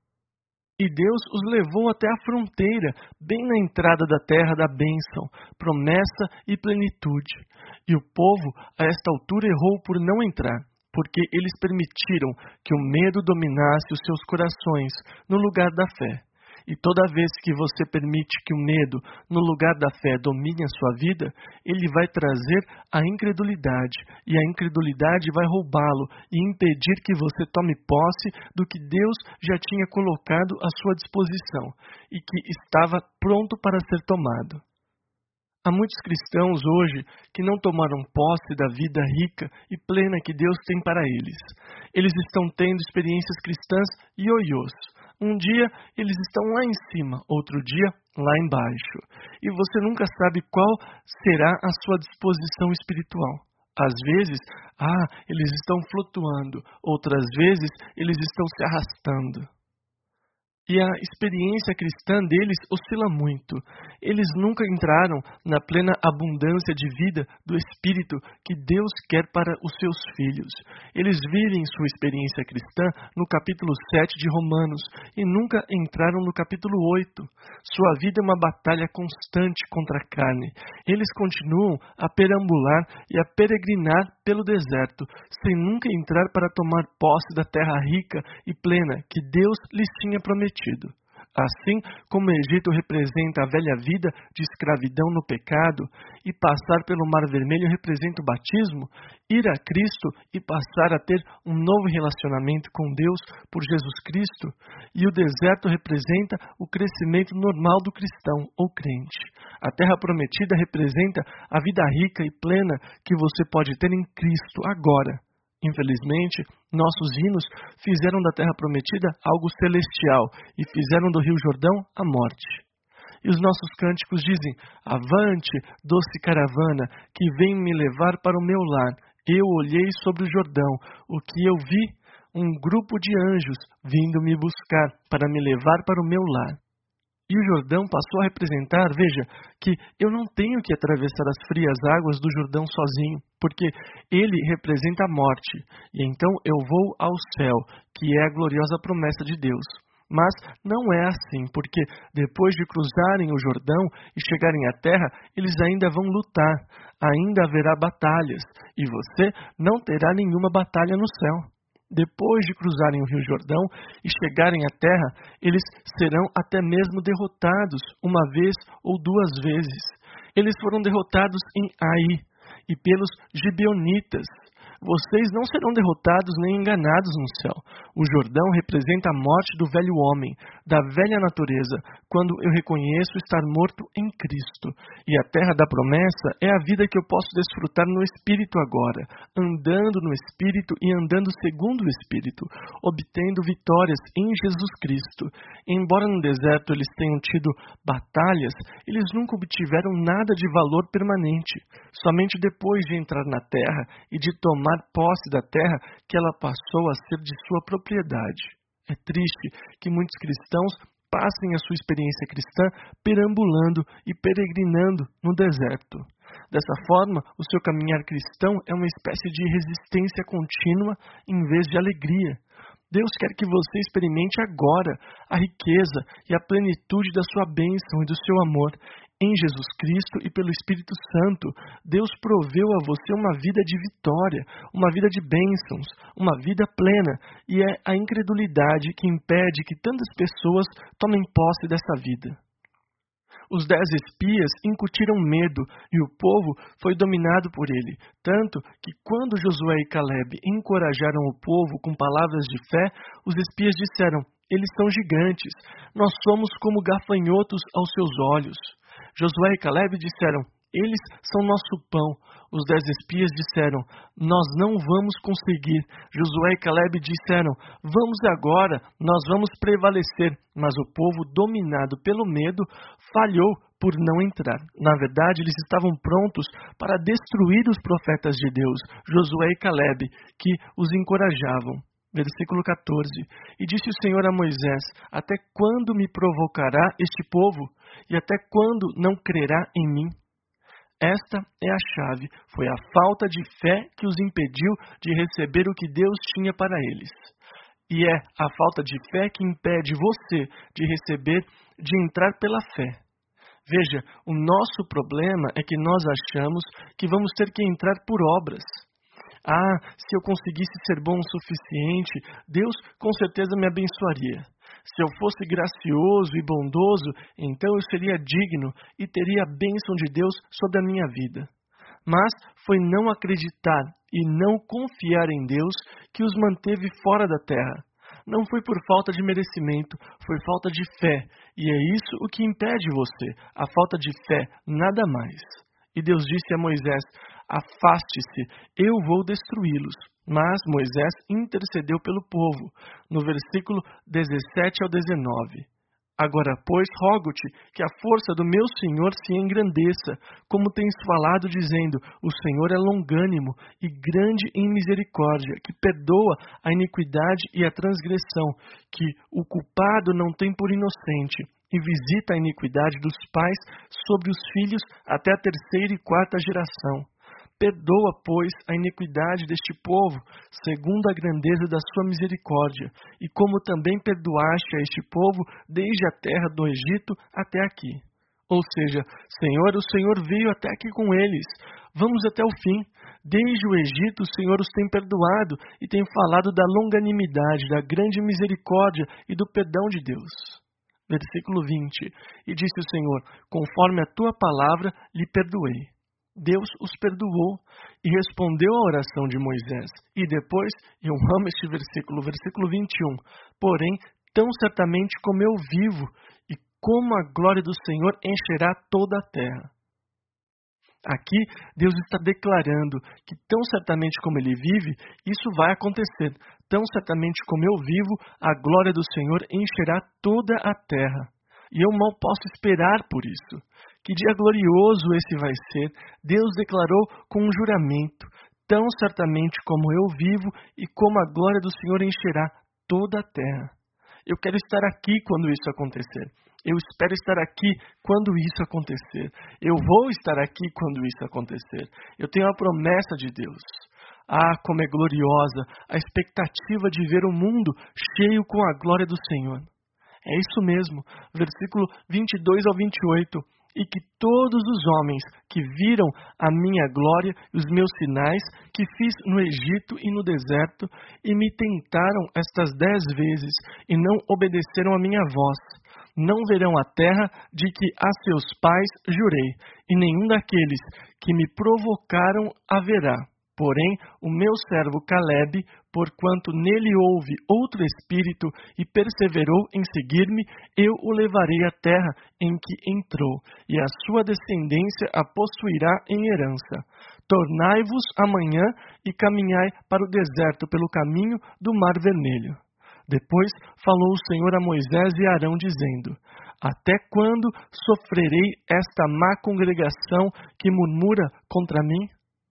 E Deus os levou até a fronteira, bem na entrada da terra da bênção, promessa e plenitude. E o povo, a esta altura, errou por não entrar, porque eles permitiram que o medo dominasse os seus corações no lugar da fé. E toda vez que você permite que o medo, no lugar da fé, domine a sua vida, ele vai trazer a incredulidade, e a incredulidade vai roubá-lo e impedir que você tome posse do que Deus já tinha colocado à sua disposição e que estava pronto para ser tomado. Há muitos cristãos hoje que não tomaram posse da vida rica e plena que Deus tem para eles. Eles estão tendo experiências cristãs ioiôs. Um dia eles estão lá em cima, outro dia lá embaixo. E você nunca sabe qual será a sua disposição espiritual. Às vezes, ah, eles estão flutuando. Outras vezes, eles estão se arrastando. E a experiência cristã deles oscila muito. Eles nunca entraram na plena abundância de vida do Espírito que Deus quer para os seus filhos. Eles vivem sua experiência cristã no capítulo sete de Romanos e nunca entraram no capítulo oito. Sua vida é uma batalha constante contra a carne. Eles continuam a perambular e a peregrinar pelo deserto, sem nunca entrar para tomar posse da terra rica e plena que Deus lhes tinha prometido. Assim como o Egito representa a velha vida de escravidão no pecado e passar pelo Mar Vermelho representa o batismo, ir a Cristo e passar a ter um novo relacionamento com Deus por Jesus Cristo, e o deserto representa o crescimento normal do cristão ou crente. A terra prometida representa a vida rica e plena que você pode ter em Cristo agora. Infelizmente, nossos hinos fizeram da Terra Prometida algo celestial e fizeram do Rio Jordão a morte. E os nossos cânticos dizem: avante, doce caravana, que vem me levar para o meu lar. Eu olhei sobre o Jordão, o que eu vi? Um grupo de anjos vindo me buscar para me levar para o meu lar. E o Jordão passou a representar, veja, que eu não tenho que atravessar as frias águas do Jordão sozinho, porque ele representa a morte, e então eu vou ao céu, que é a gloriosa promessa de Deus. Mas não é assim, porque depois de cruzarem o Jordão e chegarem à terra, eles ainda vão lutar, ainda haverá batalhas, e você não terá nenhuma batalha no céu. Depois de cruzarem o Rio Jordão e chegarem à terra, eles serão até mesmo derrotados uma vez ou duas vezes. Eles foram derrotados em Ai e pelos gibeonitas. Vocês não serão derrotados nem enganados no céu. O Jordão representa a morte do velho homem, da velha natureza, quando eu reconheço estar morto em Cristo. E a terra da promessa é a vida que eu posso desfrutar no Espírito agora, andando no Espírito e andando segundo o Espírito, obtendo vitórias em Jesus Cristo. Embora no deserto eles tenham tido batalhas, eles nunca obtiveram nada de valor permanente. Somente depois de entrar na terra e de tomar posse da terra que ela passou a ser de sua propriedade. É triste que muitos cristãos passem a sua experiência cristã perambulando e peregrinando no deserto. Dessa forma, o seu caminhar cristão é uma espécie de resistência contínua em vez de alegria. Deus quer que você experimente agora a riqueza e a plenitude da sua bênção e do seu amor. Em Jesus Cristo e pelo Espírito Santo, Deus proveu a você uma vida de vitória, uma vida de bênçãos, uma vida plena, e é a incredulidade que impede que tantas pessoas tomem posse dessa vida. Os dez espias incutiram medo e o povo foi dominado por ele, tanto que quando Josué e Caleb encorajaram o povo com palavras de fé, os espias disseram: eles são gigantes, nós somos como gafanhotos aos seus olhos. Josué e Caleb disseram: eles são nosso pão. Os dez espias disseram: nós não vamos conseguir. Josué e Caleb disseram: vamos agora, nós vamos prevalecer. Mas o povo, dominado pelo medo, falhou por não entrar. Na verdade, eles estavam prontos para destruir os profetas de Deus, Josué e Caleb, que os encorajavam. Versículo quatorze. E disse o Senhor a Moisés: até quando me provocará este povo? E até quando não crerá em mim? Esta é a chave. Foi a falta de fé que os impediu de receber o que Deus tinha para eles. E é a falta de fé que impede você de receber, de entrar pela fé. Veja, o nosso problema é que nós achamos que vamos ter que entrar por obras. Ah, se eu conseguisse ser bom o suficiente, Deus com certeza me abençoaria. Se eu fosse gracioso e bondoso, então eu seria digno e teria a bênção de Deus sobre a minha vida. Mas foi não acreditar e não confiar em Deus que os manteve fora da terra. Não foi por falta de merecimento, foi falta de fé. E é isso o que impede você, a falta de fé, nada mais. E Deus disse a Moisés: afaste-se, eu vou destruí-los. Mas Moisés intercedeu pelo povo, no versículo dezessete ao dezenove. Agora, pois, rogo-te que a força do meu Senhor se engrandeça, como tens falado, dizendo: o Senhor é longânimo e grande em misericórdia, que perdoa a iniquidade e a transgressão, que o culpado não tem por inocente, e visita a iniquidade dos pais sobre os filhos até a terceira e quarta geração. Perdoa, pois, a iniquidade deste povo, segundo a grandeza da sua misericórdia, e como também perdoaste a este povo desde a terra do Egito até aqui. Ou seja, Senhor, o Senhor veio até aqui com eles. Vamos até o fim. Desde o Egito, o Senhor os tem perdoado e tem falado da longanimidade, da grande misericórdia e do perdão de Deus. Versículo vinte. E disse o Senhor: conforme a tua palavra lhe perdoei. Deus os perdoou e respondeu à oração de Moisés. E depois, eu amo este versículo, versículo vinte e um. Porém, tão certamente como eu vivo, e como a glória do Senhor encherá toda a terra. Aqui, Deus está declarando que tão certamente como Ele vive, isso vai acontecer. Tão certamente como eu vivo, a glória do Senhor encherá toda a terra. E eu mal posso esperar por isso. Que dia glorioso esse vai ser! Deus declarou com um juramento, tão certamente como eu vivo e como a glória do Senhor encherá toda a terra. Eu quero estar aqui quando isso acontecer. Eu espero estar aqui quando isso acontecer. Eu vou estar aqui quando isso acontecer. Eu tenho a promessa de Deus. Ah, como é gloriosa a expectativa de ver o mundo cheio com a glória do Senhor. É isso mesmo, versículo vinte e dois ao vinte e oito. E que todos os homens que viram a minha glória e os meus sinais que fiz no Egito e no deserto, e me tentaram estas dez vezes, e não obedeceram a minha voz, não verão a terra de que a seus pais jurei, e nenhum daqueles que me provocaram haverá. Porém, o meu servo Caleb, porquanto nele houve outro espírito e perseverou em seguir-me, eu o levarei à terra em que entrou, e a sua descendência a possuirá em herança. Tornai-vos amanhã e caminhai para o deserto pelo caminho do Mar Vermelho. Depois falou o Senhor a Moisés e a Arão, dizendo: até quando sofrerei esta má congregação que murmura contra mim?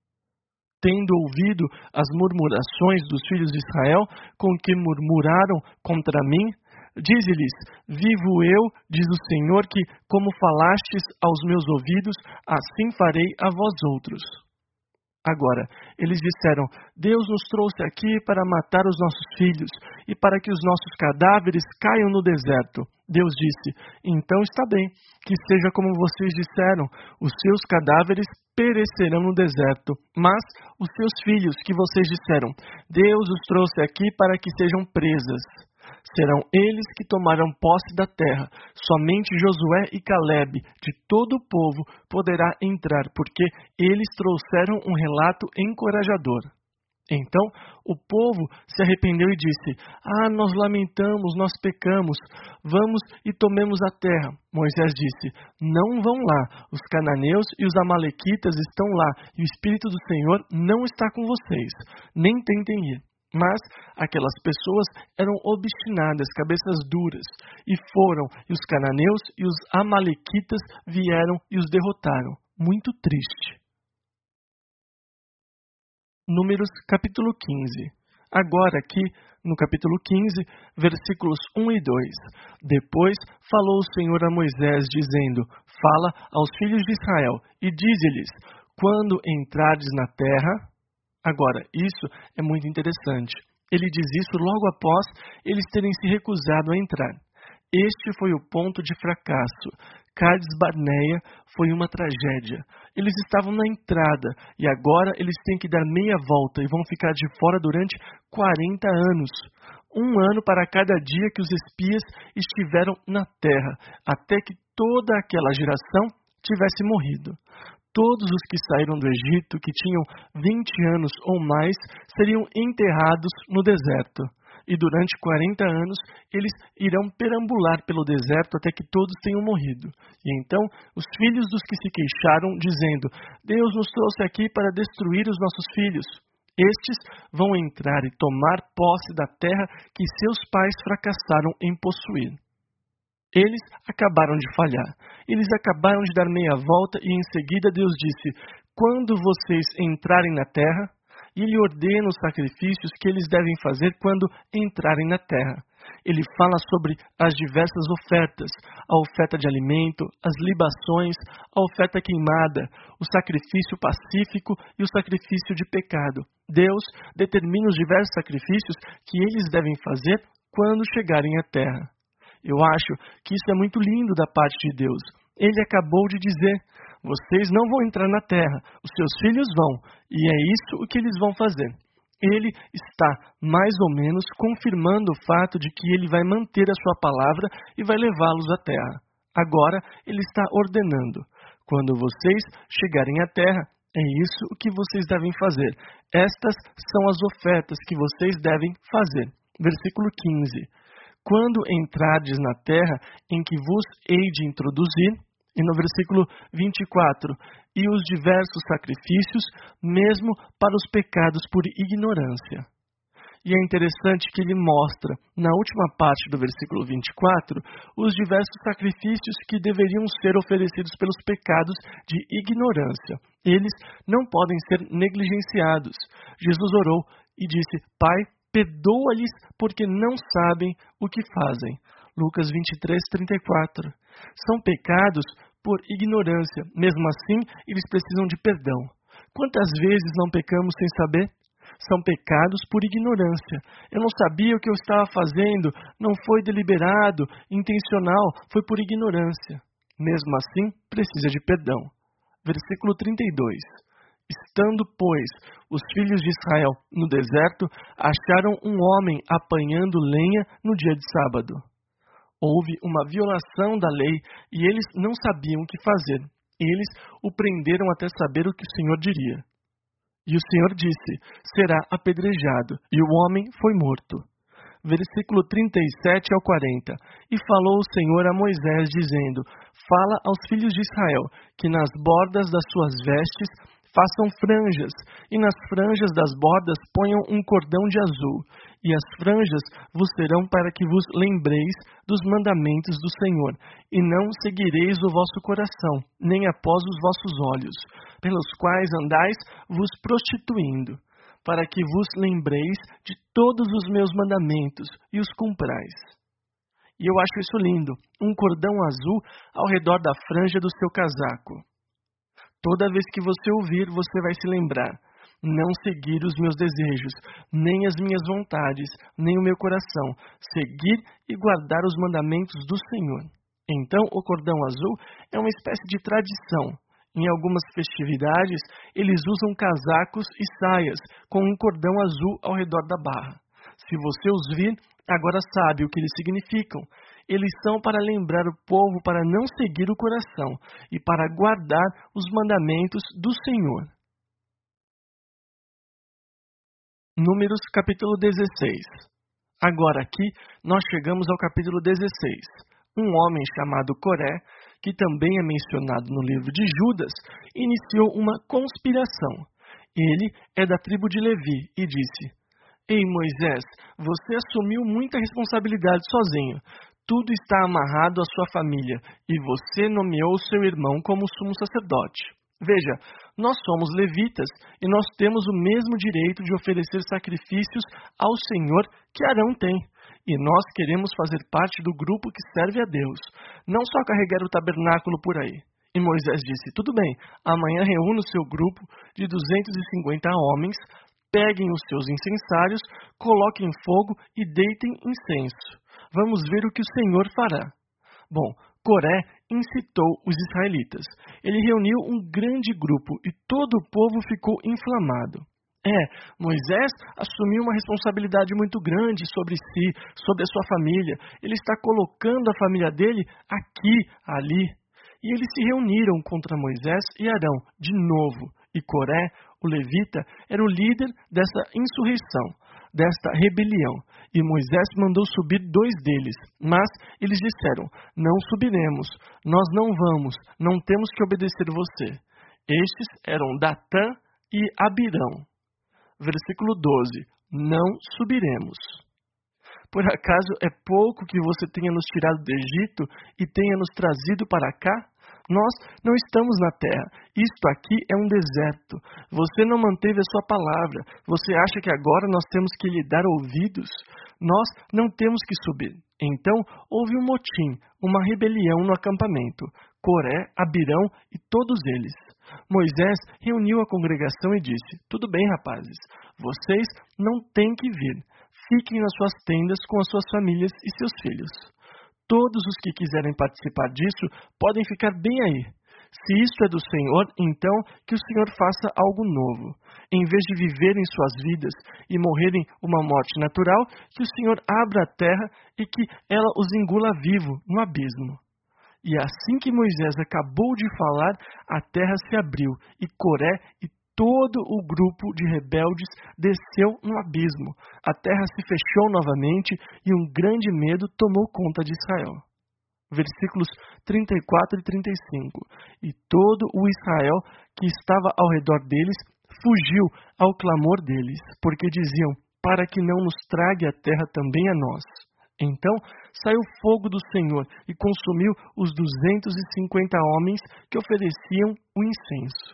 Tendo ouvido as murmurações dos filhos de Israel, com que murmuraram contra mim, dize-lhes: vivo eu, diz o Senhor, que, como falastes aos meus ouvidos, assim farei a vós outros. Agora, eles disseram: Deus nos trouxe aqui para matar os nossos filhos e para que os nossos cadáveres caiam no deserto. Deus disse: então está bem, que seja como vocês disseram, os seus cadáveres perecerão no deserto, mas os seus filhos que vocês disseram, Deus os trouxe aqui para que sejam presas. Serão eles que tomarão posse da terra. Somente Josué e Caleb, de todo o povo, poderá entrar, porque eles trouxeram um relato encorajador. Então o povo se arrependeu e disse: ah, nós lamentamos, nós pecamos, vamos e tomemos a terra. Moisés disse: não vão lá, os cananeus e os amalequitas estão lá, e o Espírito do Senhor não está com vocês, nem tentem ir. Mas aquelas pessoas eram obstinadas, cabeças duras, e foram, e os cananeus e os amalequitas vieram e os derrotaram. Muito triste. Números capítulo quinze. Agora aqui, no capítulo quinze, versículos um e dois. Depois falou o Senhor a Moisés, dizendo: fala aos filhos de Israel, e dize-lhes: quando entrardes na terra... Agora, isso é muito interessante. Ele diz isso logo após eles terem se recusado a entrar. Este foi o ponto de fracasso. Cades Barneia foi uma tragédia. Eles estavam na entrada e agora eles têm que dar meia volta e vão ficar de fora durante quarenta anos. Um ano para cada dia que os espias estiveram na terra, até que toda aquela geração tivesse morrido. Todos os que saíram do Egito, que tinham vinte anos ou mais, seriam enterrados no deserto. E durante quarenta anos, eles irão perambular pelo deserto até que todos tenham morrido. E então, os filhos dos que se queixaram, dizendo: Deus nos trouxe aqui para destruir os nossos filhos. Estes vão entrar e tomar posse da terra que seus pais fracassaram em possuir. Eles acabaram de falhar. Eles acabaram de dar meia volta e em seguida Deus disse: quando vocês entrarem na terra, e Ele ordena os sacrifícios que eles devem fazer quando entrarem na terra. Ele fala sobre as diversas ofertas, a oferta de alimento, as libações, a oferta queimada, o sacrifício pacífico e o sacrifício de pecado. Deus determina os diversos sacrifícios que eles devem fazer quando chegarem à terra. Eu acho que isso é muito lindo da parte de Deus. Ele acabou de dizer: vocês não vão entrar na terra, os seus filhos vão, e é isso o que eles vão fazer. Ele está, mais ou menos, confirmando o fato de que ele vai manter a sua palavra e vai levá-los à terra. Agora, ele está ordenando: quando vocês chegarem à terra, é isso o que vocês devem fazer. Estas são as ofertas que vocês devem fazer. Versículo quinze. Quando entrardes na terra em que vos hei de introduzir, e no versículo vinte e quatro, e os diversos sacrifícios, mesmo para os pecados por ignorância. E é interessante que ele mostra, na última parte do versículo vinte e quatro, os diversos sacrifícios que deveriam ser oferecidos pelos pecados de ignorância. Eles não podem ser negligenciados. Jesus orou e disse: Pai, perdoa-lhes porque não sabem o que fazem. Lucas vinte e três, trinta e quatro. São pecados por ignorância. Mesmo assim, eles precisam de perdão. Quantas vezes não pecamos sem saber? São pecados por ignorância. Eu não sabia o que eu estava fazendo, não foi deliberado, intencional, foi por ignorância. Mesmo assim, precisa de perdão. Versículo trinta e dois. Estando, pois, os filhos de Israel no deserto, acharam um homem apanhando lenha no dia de sábado. Houve uma violação da lei e eles não sabiam o que fazer. Eles o prenderam até saber o que o Senhor diria. E o Senhor disse: será apedrejado, e o homem foi morto. Versículo trinta e sete ao quarenta. E falou o Senhor a Moisés, dizendo: fala aos filhos de Israel, que nas bordas das suas vestes façam franjas, e nas franjas das bordas ponham um cordão de azul, e as franjas vos serão para que vos lembreis dos mandamentos do Senhor, e não seguireis o vosso coração, nem após os vossos olhos, pelos quais andais vos prostituindo, para que vos lembreis de todos os meus mandamentos e os cumprais. E eu acho isso lindo, um cordão azul ao redor da franja do seu casaco. Toda vez que você ouvir, você vai se lembrar: não seguir os meus desejos, nem as minhas vontades, nem o meu coração, seguir e guardar os mandamentos do Senhor. Então, o cordão azul é uma espécie de tradição. Em algumas festividades, eles usam casacos e saias com um cordão azul ao redor da barra. Se você os vir, agora sabe o que eles significam. Eles são para lembrar o povo para não seguir o coração e para guardar os mandamentos do Senhor. Números capítulo dezesseis. Agora aqui nós chegamos ao capítulo dezesseis. Um homem chamado Coré, que também é mencionado no livro de Judas, iniciou uma conspiração. Ele é da tribo de Levi e disse: Ei Moisés, você assumiu muita responsabilidade sozinho. Tudo está amarrado à sua família, e você nomeou seu irmão como sumo sacerdote. Veja, nós somos levitas, e nós temos o mesmo direito de oferecer sacrifícios ao Senhor que Arão tem. E nós queremos fazer parte do grupo que serve a Deus, não só carregar o tabernáculo por aí. E Moisés disse: tudo bem, amanhã reúna o seu grupo de duzentos e cinquenta homens, peguem os seus incensários, coloquem fogo e deitem incenso. Vamos ver o que o Senhor fará. Bom, Coré incitou os israelitas. Ele reuniu um grande grupo e todo o povo ficou inflamado. É, Moisés assumiu uma responsabilidade muito grande sobre si, sobre a sua família. Ele está colocando a família dele aqui, ali. E eles se reuniram contra Moisés e Arão, de novo. E Coré, o levita, era o líder dessa insurreição, desta rebelião. E Moisés mandou subir dois deles, mas eles disseram: não subiremos, nós não vamos, não temos que obedecer você. Estes eram Datã e Abirão. Versículo doze. Não subiremos. Por acaso é pouco que você tenha nos tirado do Egito e tenha nos trazido para cá? Nós não estamos na terra. Isto aqui é um deserto. Você não manteve a sua palavra. Você acha que agora nós temos que lhe dar ouvidos? Nós não temos que subir. Então houve um motim, uma rebelião no acampamento. Coré, Abirão e todos eles. Moisés reuniu a congregação e disse: tudo bem, rapazes, vocês não têm que vir. Fiquem nas suas tendas com as suas famílias e seus filhos. Todos os que quiserem participar disso podem ficar bem aí. Se isto é do Senhor, então que o Senhor faça algo novo. Em vez de viverem suas vidas e morrerem uma morte natural, que o Senhor abra a terra e que ela os engula vivo no abismo. E assim que Moisés acabou de falar, a terra se abriu, e Coré e todo o grupo de rebeldes desceu no abismo. A terra se fechou novamente e um grande medo tomou conta de Israel. Versículos trinta e quatro e trinta e cinco. E todo o Israel que estava ao redor deles fugiu ao clamor deles, porque diziam: para que não nos trague a terra também a nós. Então saiu fogo do Senhor e consumiu os duzentos e cinquenta homens que ofereciam o incenso.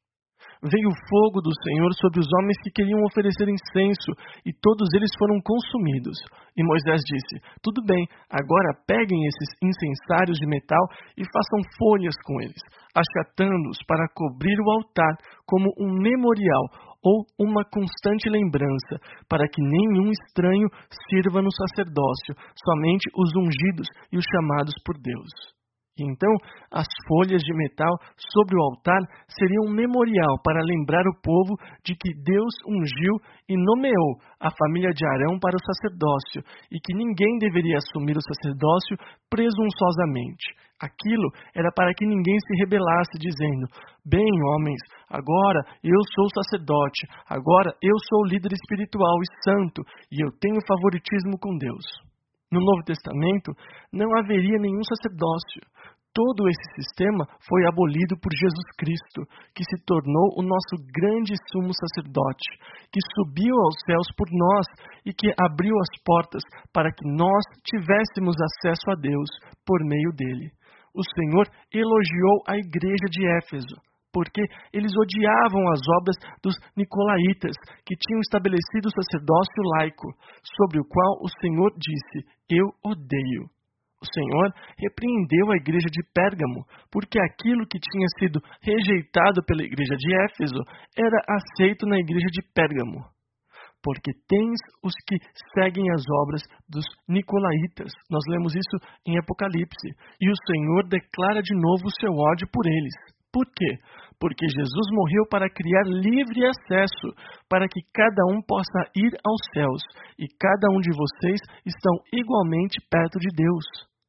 Veio o fogo do Senhor sobre os homens que queriam oferecer incenso, e todos eles foram consumidos. E Moisés disse: tudo bem, agora peguem esses incensários de metal e façam folhas com eles, achatando-os para cobrir o altar como um memorial ou uma constante lembrança, para que nenhum estranho sirva no sacerdócio, somente os ungidos e os chamados por Deus. Então, as folhas de metal sobre o altar seriam um memorial para lembrar o povo de que Deus ungiu e nomeou a família de Arão para o sacerdócio e que ninguém deveria assumir o sacerdócio presunçosamente. Aquilo era para que ninguém se rebelasse, dizendo: bem, homens, agora eu sou sacerdote, agora eu sou líder espiritual e santo, e eu tenho favoritismo com Deus. No Novo Testamento, não haveria nenhum sacerdócio. Todo esse sistema foi abolido por Jesus Cristo, que se tornou o nosso grande sumo sacerdote, que subiu aos céus por nós e que abriu as portas para que nós tivéssemos acesso a Deus por meio dele. O Senhor elogiou a igreja de Éfeso, porque eles odiavam as obras dos nicolaítas, que tinham estabelecido o sacerdócio laico, sobre o qual o Senhor disse: eu odeio. O Senhor repreendeu a igreja de Pérgamo, porque aquilo que tinha sido rejeitado pela igreja de Éfeso era aceito na igreja de Pérgamo. Porque tens os que seguem as obras dos nicolaítas. Nós lemos isso em Apocalipse. E o Senhor declara de novo o seu ódio por eles. Por quê? Porque Jesus morreu para criar livre acesso, para que cada um possa ir aos céus, e cada um de vocês estão igualmente perto de Deus.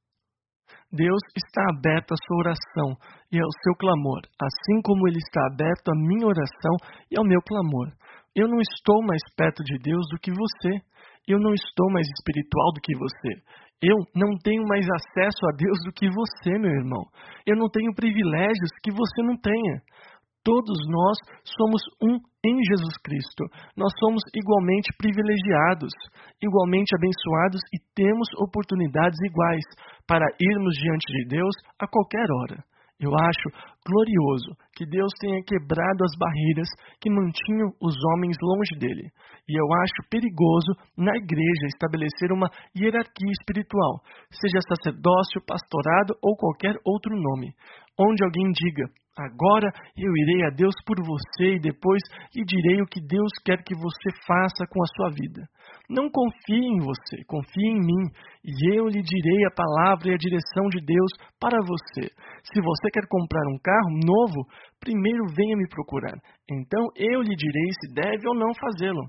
Deus está aberto à sua oração e ao seu clamor, assim como Ele está aberto à minha oração e ao meu clamor. Eu não estou mais perto de Deus do que você. Eu não estou mais espiritual do que você. Eu não tenho mais acesso a Deus do que você, meu irmão. Eu não tenho privilégios que você não tenha. Todos nós somos um em Jesus Cristo. Nós somos igualmente privilegiados, igualmente abençoados e temos oportunidades iguais para irmos diante de Deus a qualquer hora. Eu acho glorioso que Deus tenha quebrado as barreiras que mantinham os homens longe dele. E eu acho perigoso na igreja estabelecer uma hierarquia espiritual, seja sacerdócio, pastorado ou qualquer outro nome, onde alguém diga: agora eu irei a Deus por você e depois lhe direi o que Deus quer que você faça com a sua vida. Não confie em você, confie em mim, e eu lhe direi a palavra e a direção de Deus para você. Se você quer comprar um carro novo, primeiro venha me procurar. Então eu lhe direi se deve ou não fazê-lo.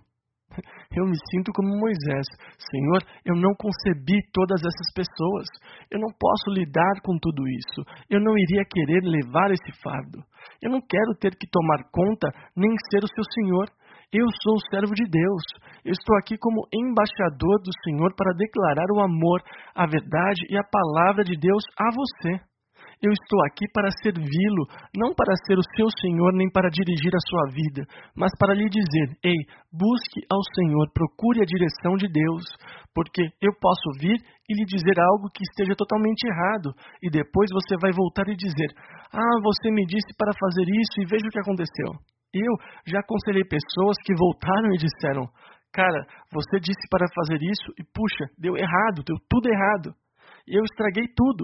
Eu me sinto como Moisés. Senhor, eu não concebi todas essas pessoas. Eu não posso lidar com tudo isso. Eu não iria querer levar esse fardo. Eu não quero ter que tomar conta nem ser o seu Senhor. Eu sou o servo de Deus. Eu estou aqui como embaixador do Senhor para declarar o amor, a verdade e a palavra de Deus a você. Eu estou aqui para servi-lo, não para ser o seu Senhor, nem para dirigir a sua vida, mas para lhe dizer: ei, busque ao Senhor, procure a direção de Deus, porque eu posso vir e lhe dizer algo que esteja totalmente errado, e depois você vai voltar e dizer: ah, você me disse para fazer isso e veja o que aconteceu. Eu já aconselhei pessoas que voltaram e disseram: cara, você disse para fazer isso e puxa, deu errado, deu tudo errado, e eu estraguei tudo.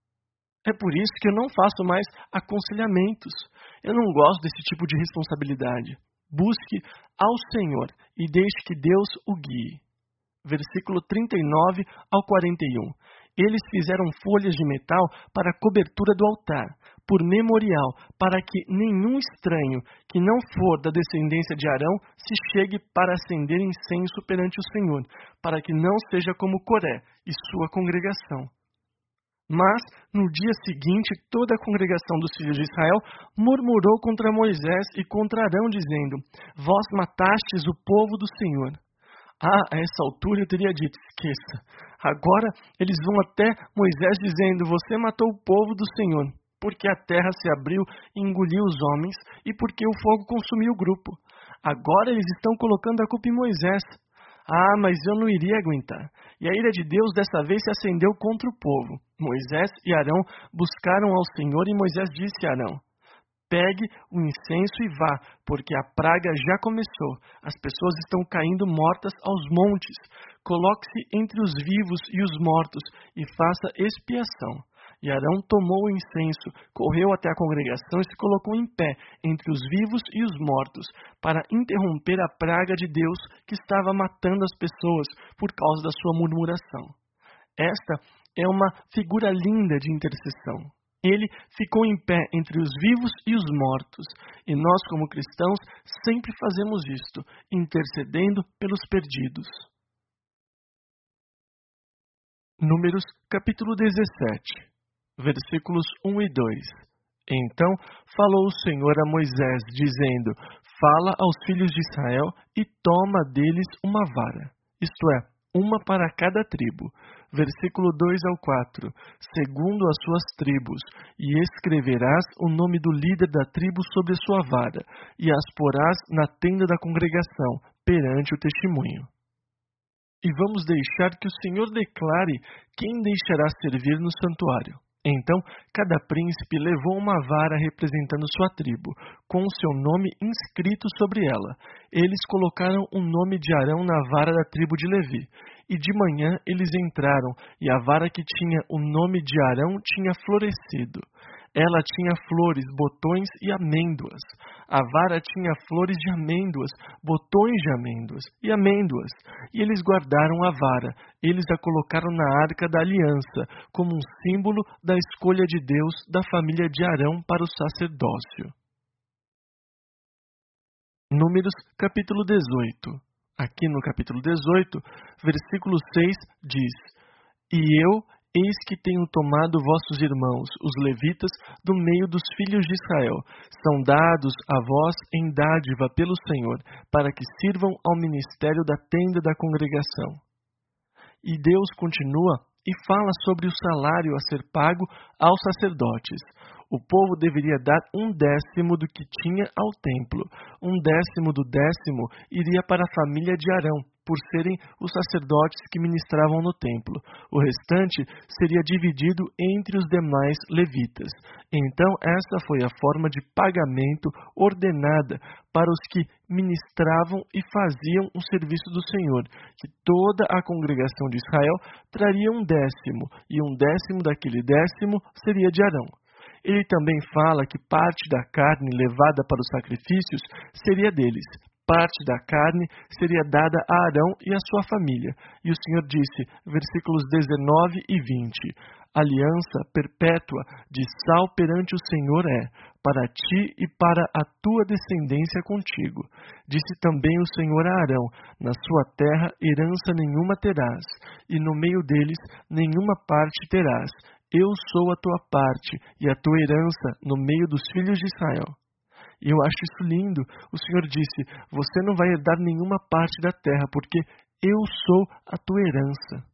É por isso que eu não faço mais aconselhamentos. Eu não gosto desse tipo de responsabilidade. Busque ao Senhor e deixe que Deus o guie. Versículo trinta e nove ao quarenta e um. Eles fizeram folhas de metal para a cobertura do altar, por memorial, para que nenhum estranho que não for da descendência de Arão se chegue para acender incenso perante o Senhor, para que não seja como Coré e sua congregação. Mas, no dia seguinte, toda a congregação dos filhos de Israel murmurou contra Moisés e contra Arão, dizendo: Vós matastes o povo do Senhor. Ah, a essa altura eu teria dito: esqueça. Agora eles vão até Moisés dizendo: Você matou o povo do Senhor, porque a terra se abriu e engoliu os homens, e porque o fogo consumiu o grupo. Agora eles estão colocando a culpa em Moisés. Ah, mas eu não iria aguentar. E a ira de Deus dessa vez se acendeu contra o povo. Moisés e Arão buscaram ao Senhor, e Moisés disse a Arão: Pegue o incenso e vá, porque a praga já começou. As pessoas estão caindo mortas aos montes. Coloque-se entre os vivos e os mortos e faça expiação. E Arão tomou o incenso, correu até a congregação e se colocou em pé entre os vivos e os mortos, para interromper a praga de Deus que estava matando as pessoas por causa da sua murmuração. Esta é uma figura linda de intercessão. Ele ficou em pé entre os vivos e os mortos, e nós, como cristãos, sempre fazemos isto, intercedendo pelos perdidos. Números capítulo dezessete, versículos um e dois. Então falou o Senhor a Moisés, dizendo: Fala aos filhos de Israel e toma deles uma vara, isto é, uma para cada tribo. Versículo dois ao quatro. Segundo as suas tribos, e escreverás o nome do líder da tribo sobre a sua vara, e as porás na tenda da congregação, perante o testemunho. E vamos deixar que o Senhor declare quem deixará servir no santuário. Então, cada príncipe levou uma vara representando sua tribo, com o seu nome inscrito sobre ela. Eles colocaram o nome de Arão na vara da tribo de Levi. E de manhã eles entraram, e a vara que tinha o nome de Arão tinha florescido. Ela tinha flores, botões e amêndoas. A vara tinha flores de amêndoas, botões de amêndoas e amêndoas. E eles guardaram a vara. Eles a colocaram na arca da aliança, como um símbolo da escolha de Deus da família de Arão para o sacerdócio. Números capítulo dezoito. Aqui no capítulo dezoito, versículo seis diz: E eu, eis que tenho tomado vossos irmãos, os levitas, do meio dos filhos de Israel. São dados a vós em dádiva pelo Senhor, para que sirvam ao ministério da tenda da congregação. E Deus continua e fala sobre o salário a ser pago aos sacerdotes. O povo deveria dar um décimo do que tinha ao templo. Um décimo do décimo iria para a família de Arão, por serem os sacerdotes que ministravam no templo. O restante seria dividido entre os demais levitas. Então, essa foi a forma de pagamento ordenada para os que ministravam e faziam o serviço do Senhor, que toda a congregação de Israel traria um décimo, e um décimo daquele décimo seria de Arão. Ele também fala que parte da carne levada para os sacrifícios seria deles. Parte da carne seria dada a Arão e a sua família. E o Senhor disse, versículos dezenove e vinte, aliança perpétua de sal perante o Senhor é, para ti e para a tua descendência contigo. Disse também o Senhor a Arão, na sua terra herança nenhuma terás, e no meio deles nenhuma parte terás. Eu sou a tua parte e a tua herança no meio dos filhos de Israel. E eu acho isso lindo. O Senhor disse, você não vai herdar nenhuma parte da terra, porque eu sou a tua herança.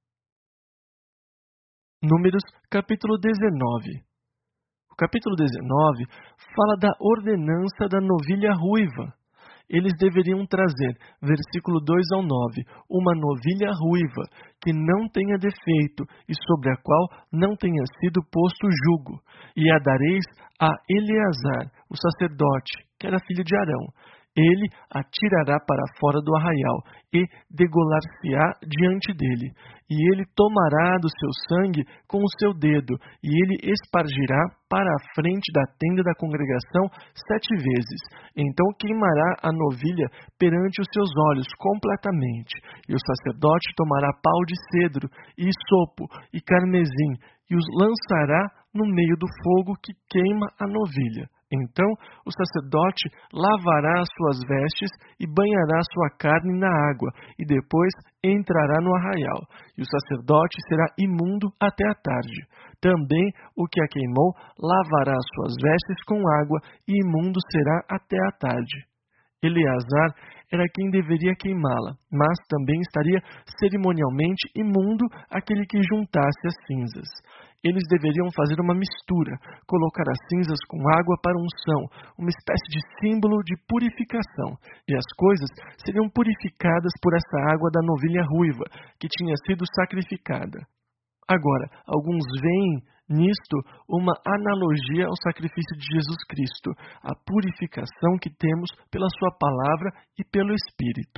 Números capítulo dezenove. O capítulo dezenove fala da ordenança da novilha ruiva. Eles deveriam trazer, versículo dois ao nove, uma novilha ruiva, que não tenha defeito, e sobre a qual não tenha sido posto jugo. E a dareis a Eleazar, o sacerdote, que era filho de Arão. Ele a tirará para fora do arraial e degolar-se-á diante dele. E ele tomará do seu sangue com o seu dedo, e ele espargirá para a frente da tenda da congregação sete vezes. Então queimará a novilha perante os seus olhos completamente. E o sacerdote tomará pau de cedro, e sopo, e carmesim, e os lançará no meio do fogo que queima a novilha. Então o sacerdote lavará as suas vestes e banhará sua carne na água, e depois entrará no arraial, e o sacerdote será imundo até a tarde. Também o que a queimou lavará as suas vestes com água, e imundo será até a tarde. Eleazar era quem deveria queimá-la, mas também estaria cerimonialmente imundo aquele que juntasse as cinzas. Eles deveriam fazer uma mistura, colocar as cinzas com água para unção, uma espécie de símbolo de purificação, e as coisas seriam purificadas por essa água da novilha ruiva, que tinha sido sacrificada. Agora, alguns veem nisto uma analogia ao sacrifício de Jesus Cristo, a purificação que temos pela sua palavra e pelo Espírito.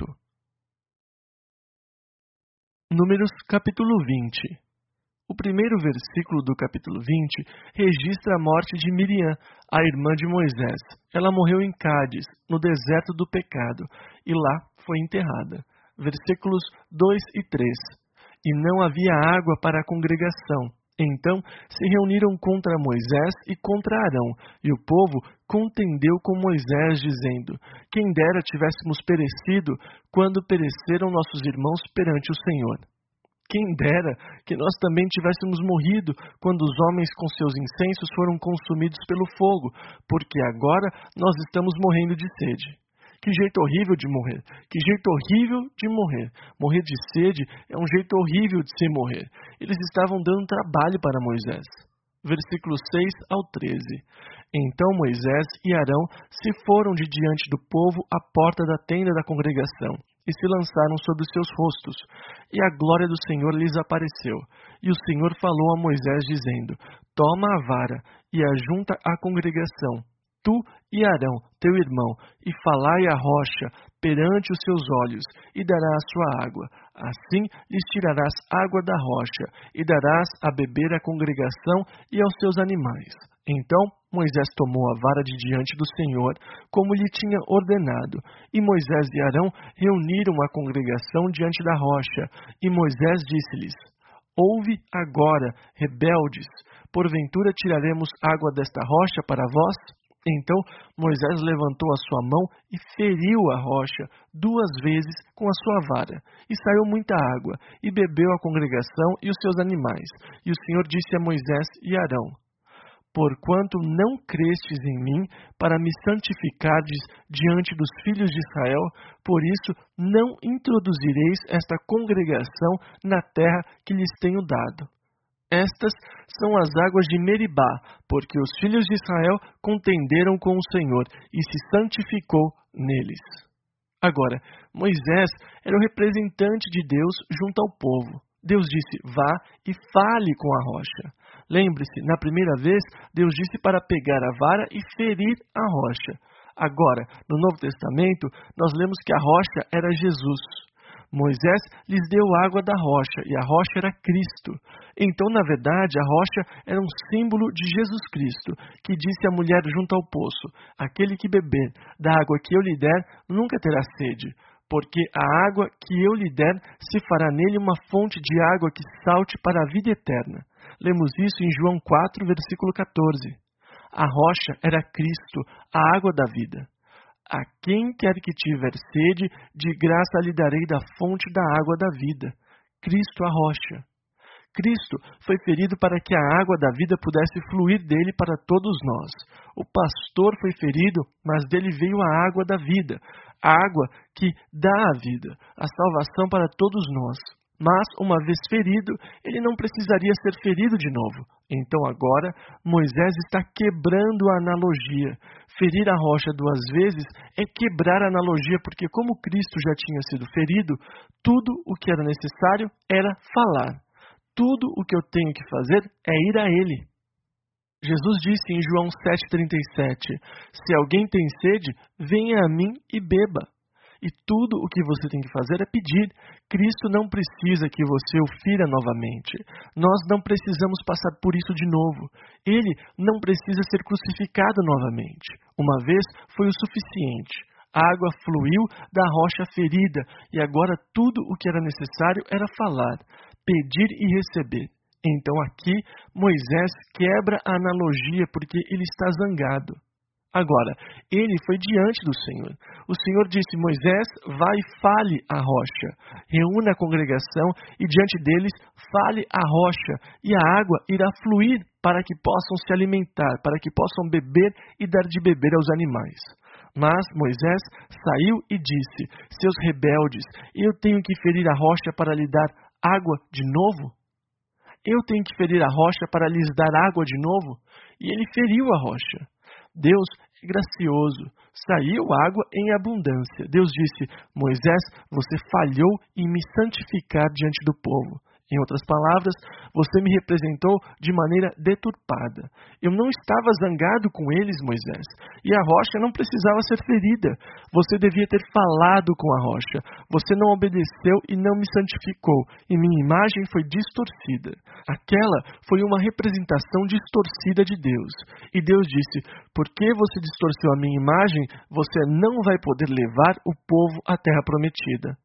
Números capítulo vinte. O primeiro versículo do capítulo vinte registra a morte de Miriam, a irmã de Moisés. Ela morreu em Cádiz, no deserto do pecado, e lá foi enterrada. Versículos dois e três. E não havia água para a congregação. Então se reuniram contra Moisés e contra Arão, e o povo contendeu com Moisés, dizendo: Quem dera tivéssemos perecido quando pereceram nossos irmãos perante o Senhor. Quem dera que nós também tivéssemos morrido quando os homens com seus incensos foram consumidos pelo fogo, porque agora nós estamos morrendo de sede. Que jeito horrível de morrer! Que jeito horrível de morrer! Morrer de sede é um jeito horrível de se morrer. Eles estavam dando trabalho para Moisés. Versículos seis ao treze. Então Moisés e Arão se foram de diante do povo à porta da tenda da congregação, e se lançaram sobre os seus rostos, e a glória do Senhor lhes apareceu. E o Senhor falou a Moisés, dizendo: Toma a vara e ajunta a congregação, tu e Arão, teu irmão, e falai a rocha perante os seus olhos, e dará a sua água. Assim lhes tirarás água da rocha, e darás a beber à congregação e aos seus animais. Então Moisés tomou a vara de diante do Senhor, como lhe tinha ordenado, e Moisés e Arão reuniram a congregação diante da rocha, e Moisés disse-lhes: Ouve agora, rebeldes, porventura tiraremos água desta rocha para vós? Então Moisés levantou a sua mão e feriu a rocha duas vezes com a sua vara, e saiu muita água, e bebeu a congregação e os seus animais. E o Senhor disse a Moisés e Arão: Porquanto não crestes em mim para me santificardes diante dos filhos de Israel, por isso não introduzireis esta congregação na terra que lhes tenho dado. Estas são as águas de Meribá, porque os filhos de Israel contenderam com o Senhor, e se santificou neles. Agora, Moisés era o representante de Deus junto ao povo. Deus disse: vá e fale com a rocha. Lembre-se, na primeira vez, Deus disse para pegar a vara e ferir a rocha. Agora, no Novo Testamento, nós lemos que a rocha era Jesus. Moisés lhes deu água da rocha, e a rocha era Cristo. Então, na verdade, a rocha era um símbolo de Jesus Cristo, que disse à mulher junto ao poço: aquele que beber da água que eu lhe der, nunca terá sede, porque a água que eu lhe der se fará nele uma fonte de água que salte para a vida eterna. Lemos isso em João quatro, versículo quatorze. A rocha era Cristo, a água da vida. A quem quer que tiver sede, de graça lhe darei da fonte da água da vida. Cristo, a rocha. Cristo foi ferido para que a água da vida pudesse fluir dele para todos nós. O pastor foi ferido, mas dele veio a água da vida, a água que dá a vida, a salvação para todos nós. Mas, uma vez ferido, ele não precisaria ser ferido de novo. Então agora, Moisés está quebrando a analogia. Ferir a rocha duas vezes é quebrar a analogia, porque como Cristo já tinha sido ferido, tudo o que era necessário era falar. Tudo o que eu tenho que fazer é ir a Ele. Jesus disse em João sete, trinta e sete, se alguém tem sede, venha a mim e beba. E tudo o que você tem que fazer é pedir. Cristo não precisa que você o fira novamente. Nós não precisamos passar por isso de novo. Ele não precisa ser crucificado novamente. Uma vez foi o suficiente. A água fluiu da rocha ferida e agora tudo o que era necessário era falar, pedir e receber. Então aqui Moisés quebra a analogia porque ele está zangado. Agora, ele foi diante do Senhor. O Senhor disse, Moisés, vai e fale à rocha. Reúna a congregação e diante deles fale à rocha. E a água irá fluir para que possam se alimentar, para que possam beber e dar de beber aos animais. Mas Moisés saiu e disse, seus rebeldes, eu tenho que ferir a rocha para lhe dar água de novo? Eu tenho que ferir a rocha para lhes dar água de novo? E ele feriu a rocha. Deus é gracioso. Saiu água em abundância. Deus disse, Moisés, você falhou em me santificar diante do povo. Em outras palavras, você me representou de maneira deturpada. Eu não estava zangado com eles, Moisés, e a rocha não precisava ser ferida. Você devia ter falado com a rocha. Você não obedeceu e não me santificou, e minha imagem foi distorcida. Aquela foi uma representação distorcida de Deus. E Deus disse, porque você distorceu a minha imagem, você não vai poder levar o povo à terra prometida.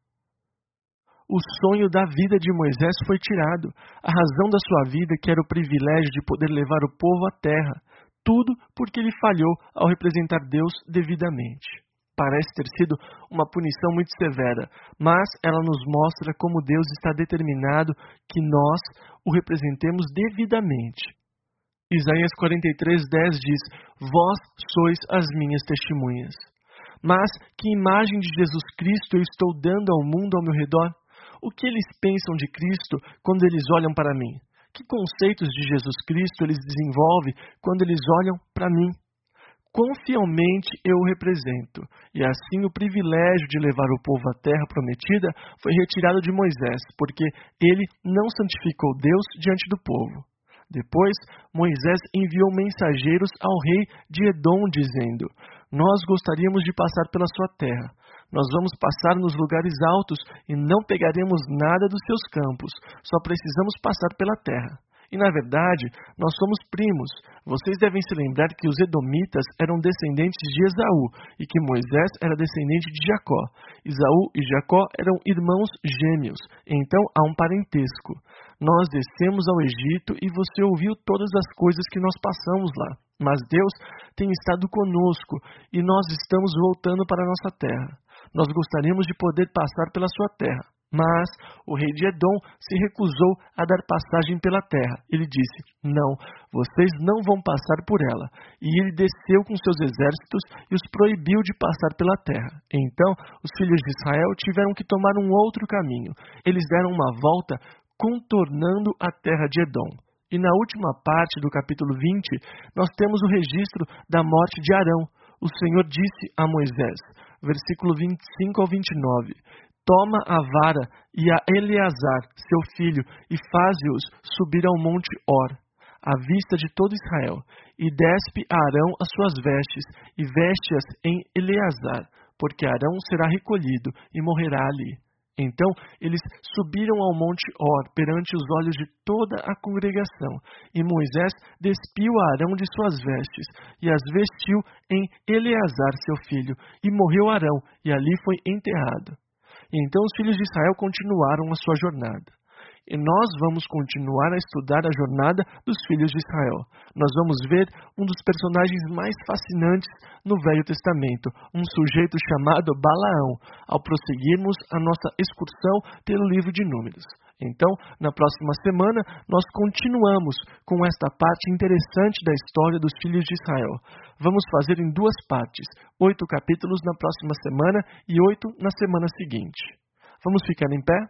O sonho da vida de Moisés foi tirado, a razão da sua vida, que era o privilégio de poder levar o povo à terra, tudo porque ele falhou ao representar Deus devidamente. Parece ter sido uma punição muito severa, mas ela nos mostra como Deus está determinado que nós o representemos devidamente. Isaías quarenta e três, dez diz, vós sois as minhas testemunhas. Mas que imagem de Jesus Cristo eu estou dando ao mundo ao meu redor? O que eles pensam de Cristo quando eles olham para mim? Que conceitos de Jesus Cristo eles desenvolvem quando eles olham para mim? Quão fielmente eu o represento? E assim o privilégio de levar o povo à terra prometida foi retirado de Moisés, porque ele não santificou Deus diante do povo. Depois, Moisés enviou mensageiros ao rei de Edom, dizendo, nós gostaríamos de passar pela sua terra. Nós vamos passar nos lugares altos e não pegaremos nada dos seus campos. Só precisamos passar pela terra. E, na verdade, nós somos primos. Vocês devem se lembrar que os edomitas eram descendentes de Esaú e que Moisés era descendente de Jacó. Esaú e Jacó eram irmãos gêmeos. Então, há um parentesco. Nós descemos ao Egito e você ouviu todas as coisas que nós passamos lá. Mas Deus tem estado conosco e nós estamos voltando para a nossa terra. Nós gostaríamos de poder passar pela sua terra. Mas o rei de Edom se recusou a dar passagem pela terra. Ele disse, não, vocês não vão passar por ela. E ele desceu com seus exércitos e os proibiu de passar pela terra. Então, os filhos de Israel tiveram que tomar um outro caminho. Eles deram uma volta contornando a terra de Edom. E na última parte do capítulo vinte, nós temos o registro da morte de Arão. O Senhor disse a Moisés, versículo vinte e cinco ao vinte e nove, toma a vara e a Eleazar, seu filho, e faze-os subir ao monte Or, à vista de todo Israel, e despe a Arão as suas vestes, e veste-as em Eleazar, porque Arão será recolhido e morrerá ali. Então eles subiram ao monte Or perante os olhos de toda a congregação, e Moisés despiu a Arão de suas vestes, e as vestiu em Eleazar seu filho, e morreu Arão, e ali foi enterrado. E então os filhos de Israel continuaram a sua jornada. E nós vamos continuar a estudar a jornada dos filhos de Israel. Nós vamos ver um dos personagens mais fascinantes no Velho Testamento, um sujeito chamado Balaão, ao prosseguirmos a nossa excursão pelo livro de Números. Então, na próxima semana, nós continuamos com esta parte interessante da história dos filhos de Israel. Vamos fazer em duas partes, oito capítulos na próxima semana e oito na semana seguinte. Vamos ficar em pé?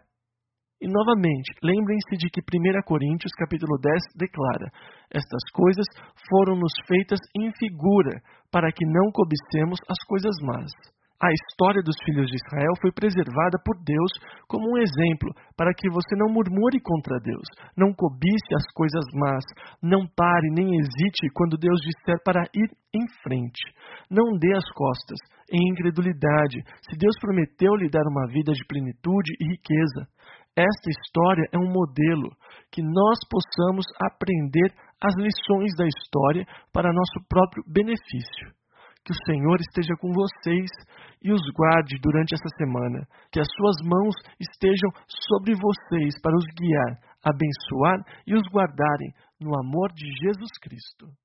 E novamente, lembrem-se de que primeira Coríntios capítulo dez declara, estas coisas foram-nos feitas em figura, para que não cobicemos as coisas más. A história dos filhos de Israel foi preservada por Deus como um exemplo para que você não murmure contra Deus, não cobice as coisas más, não pare nem hesite quando Deus disser para ir em frente. Não dê as costas em incredulidade, se Deus prometeu lhe dar uma vida de plenitude e riqueza. Esta história é um modelo que nós possamos aprender as lições da história para nosso próprio benefício. Que o Senhor esteja com vocês e os guarde durante essa semana. Que as suas mãos estejam sobre vocês para os guiar, abençoar e os guardarem no amor de Jesus Cristo.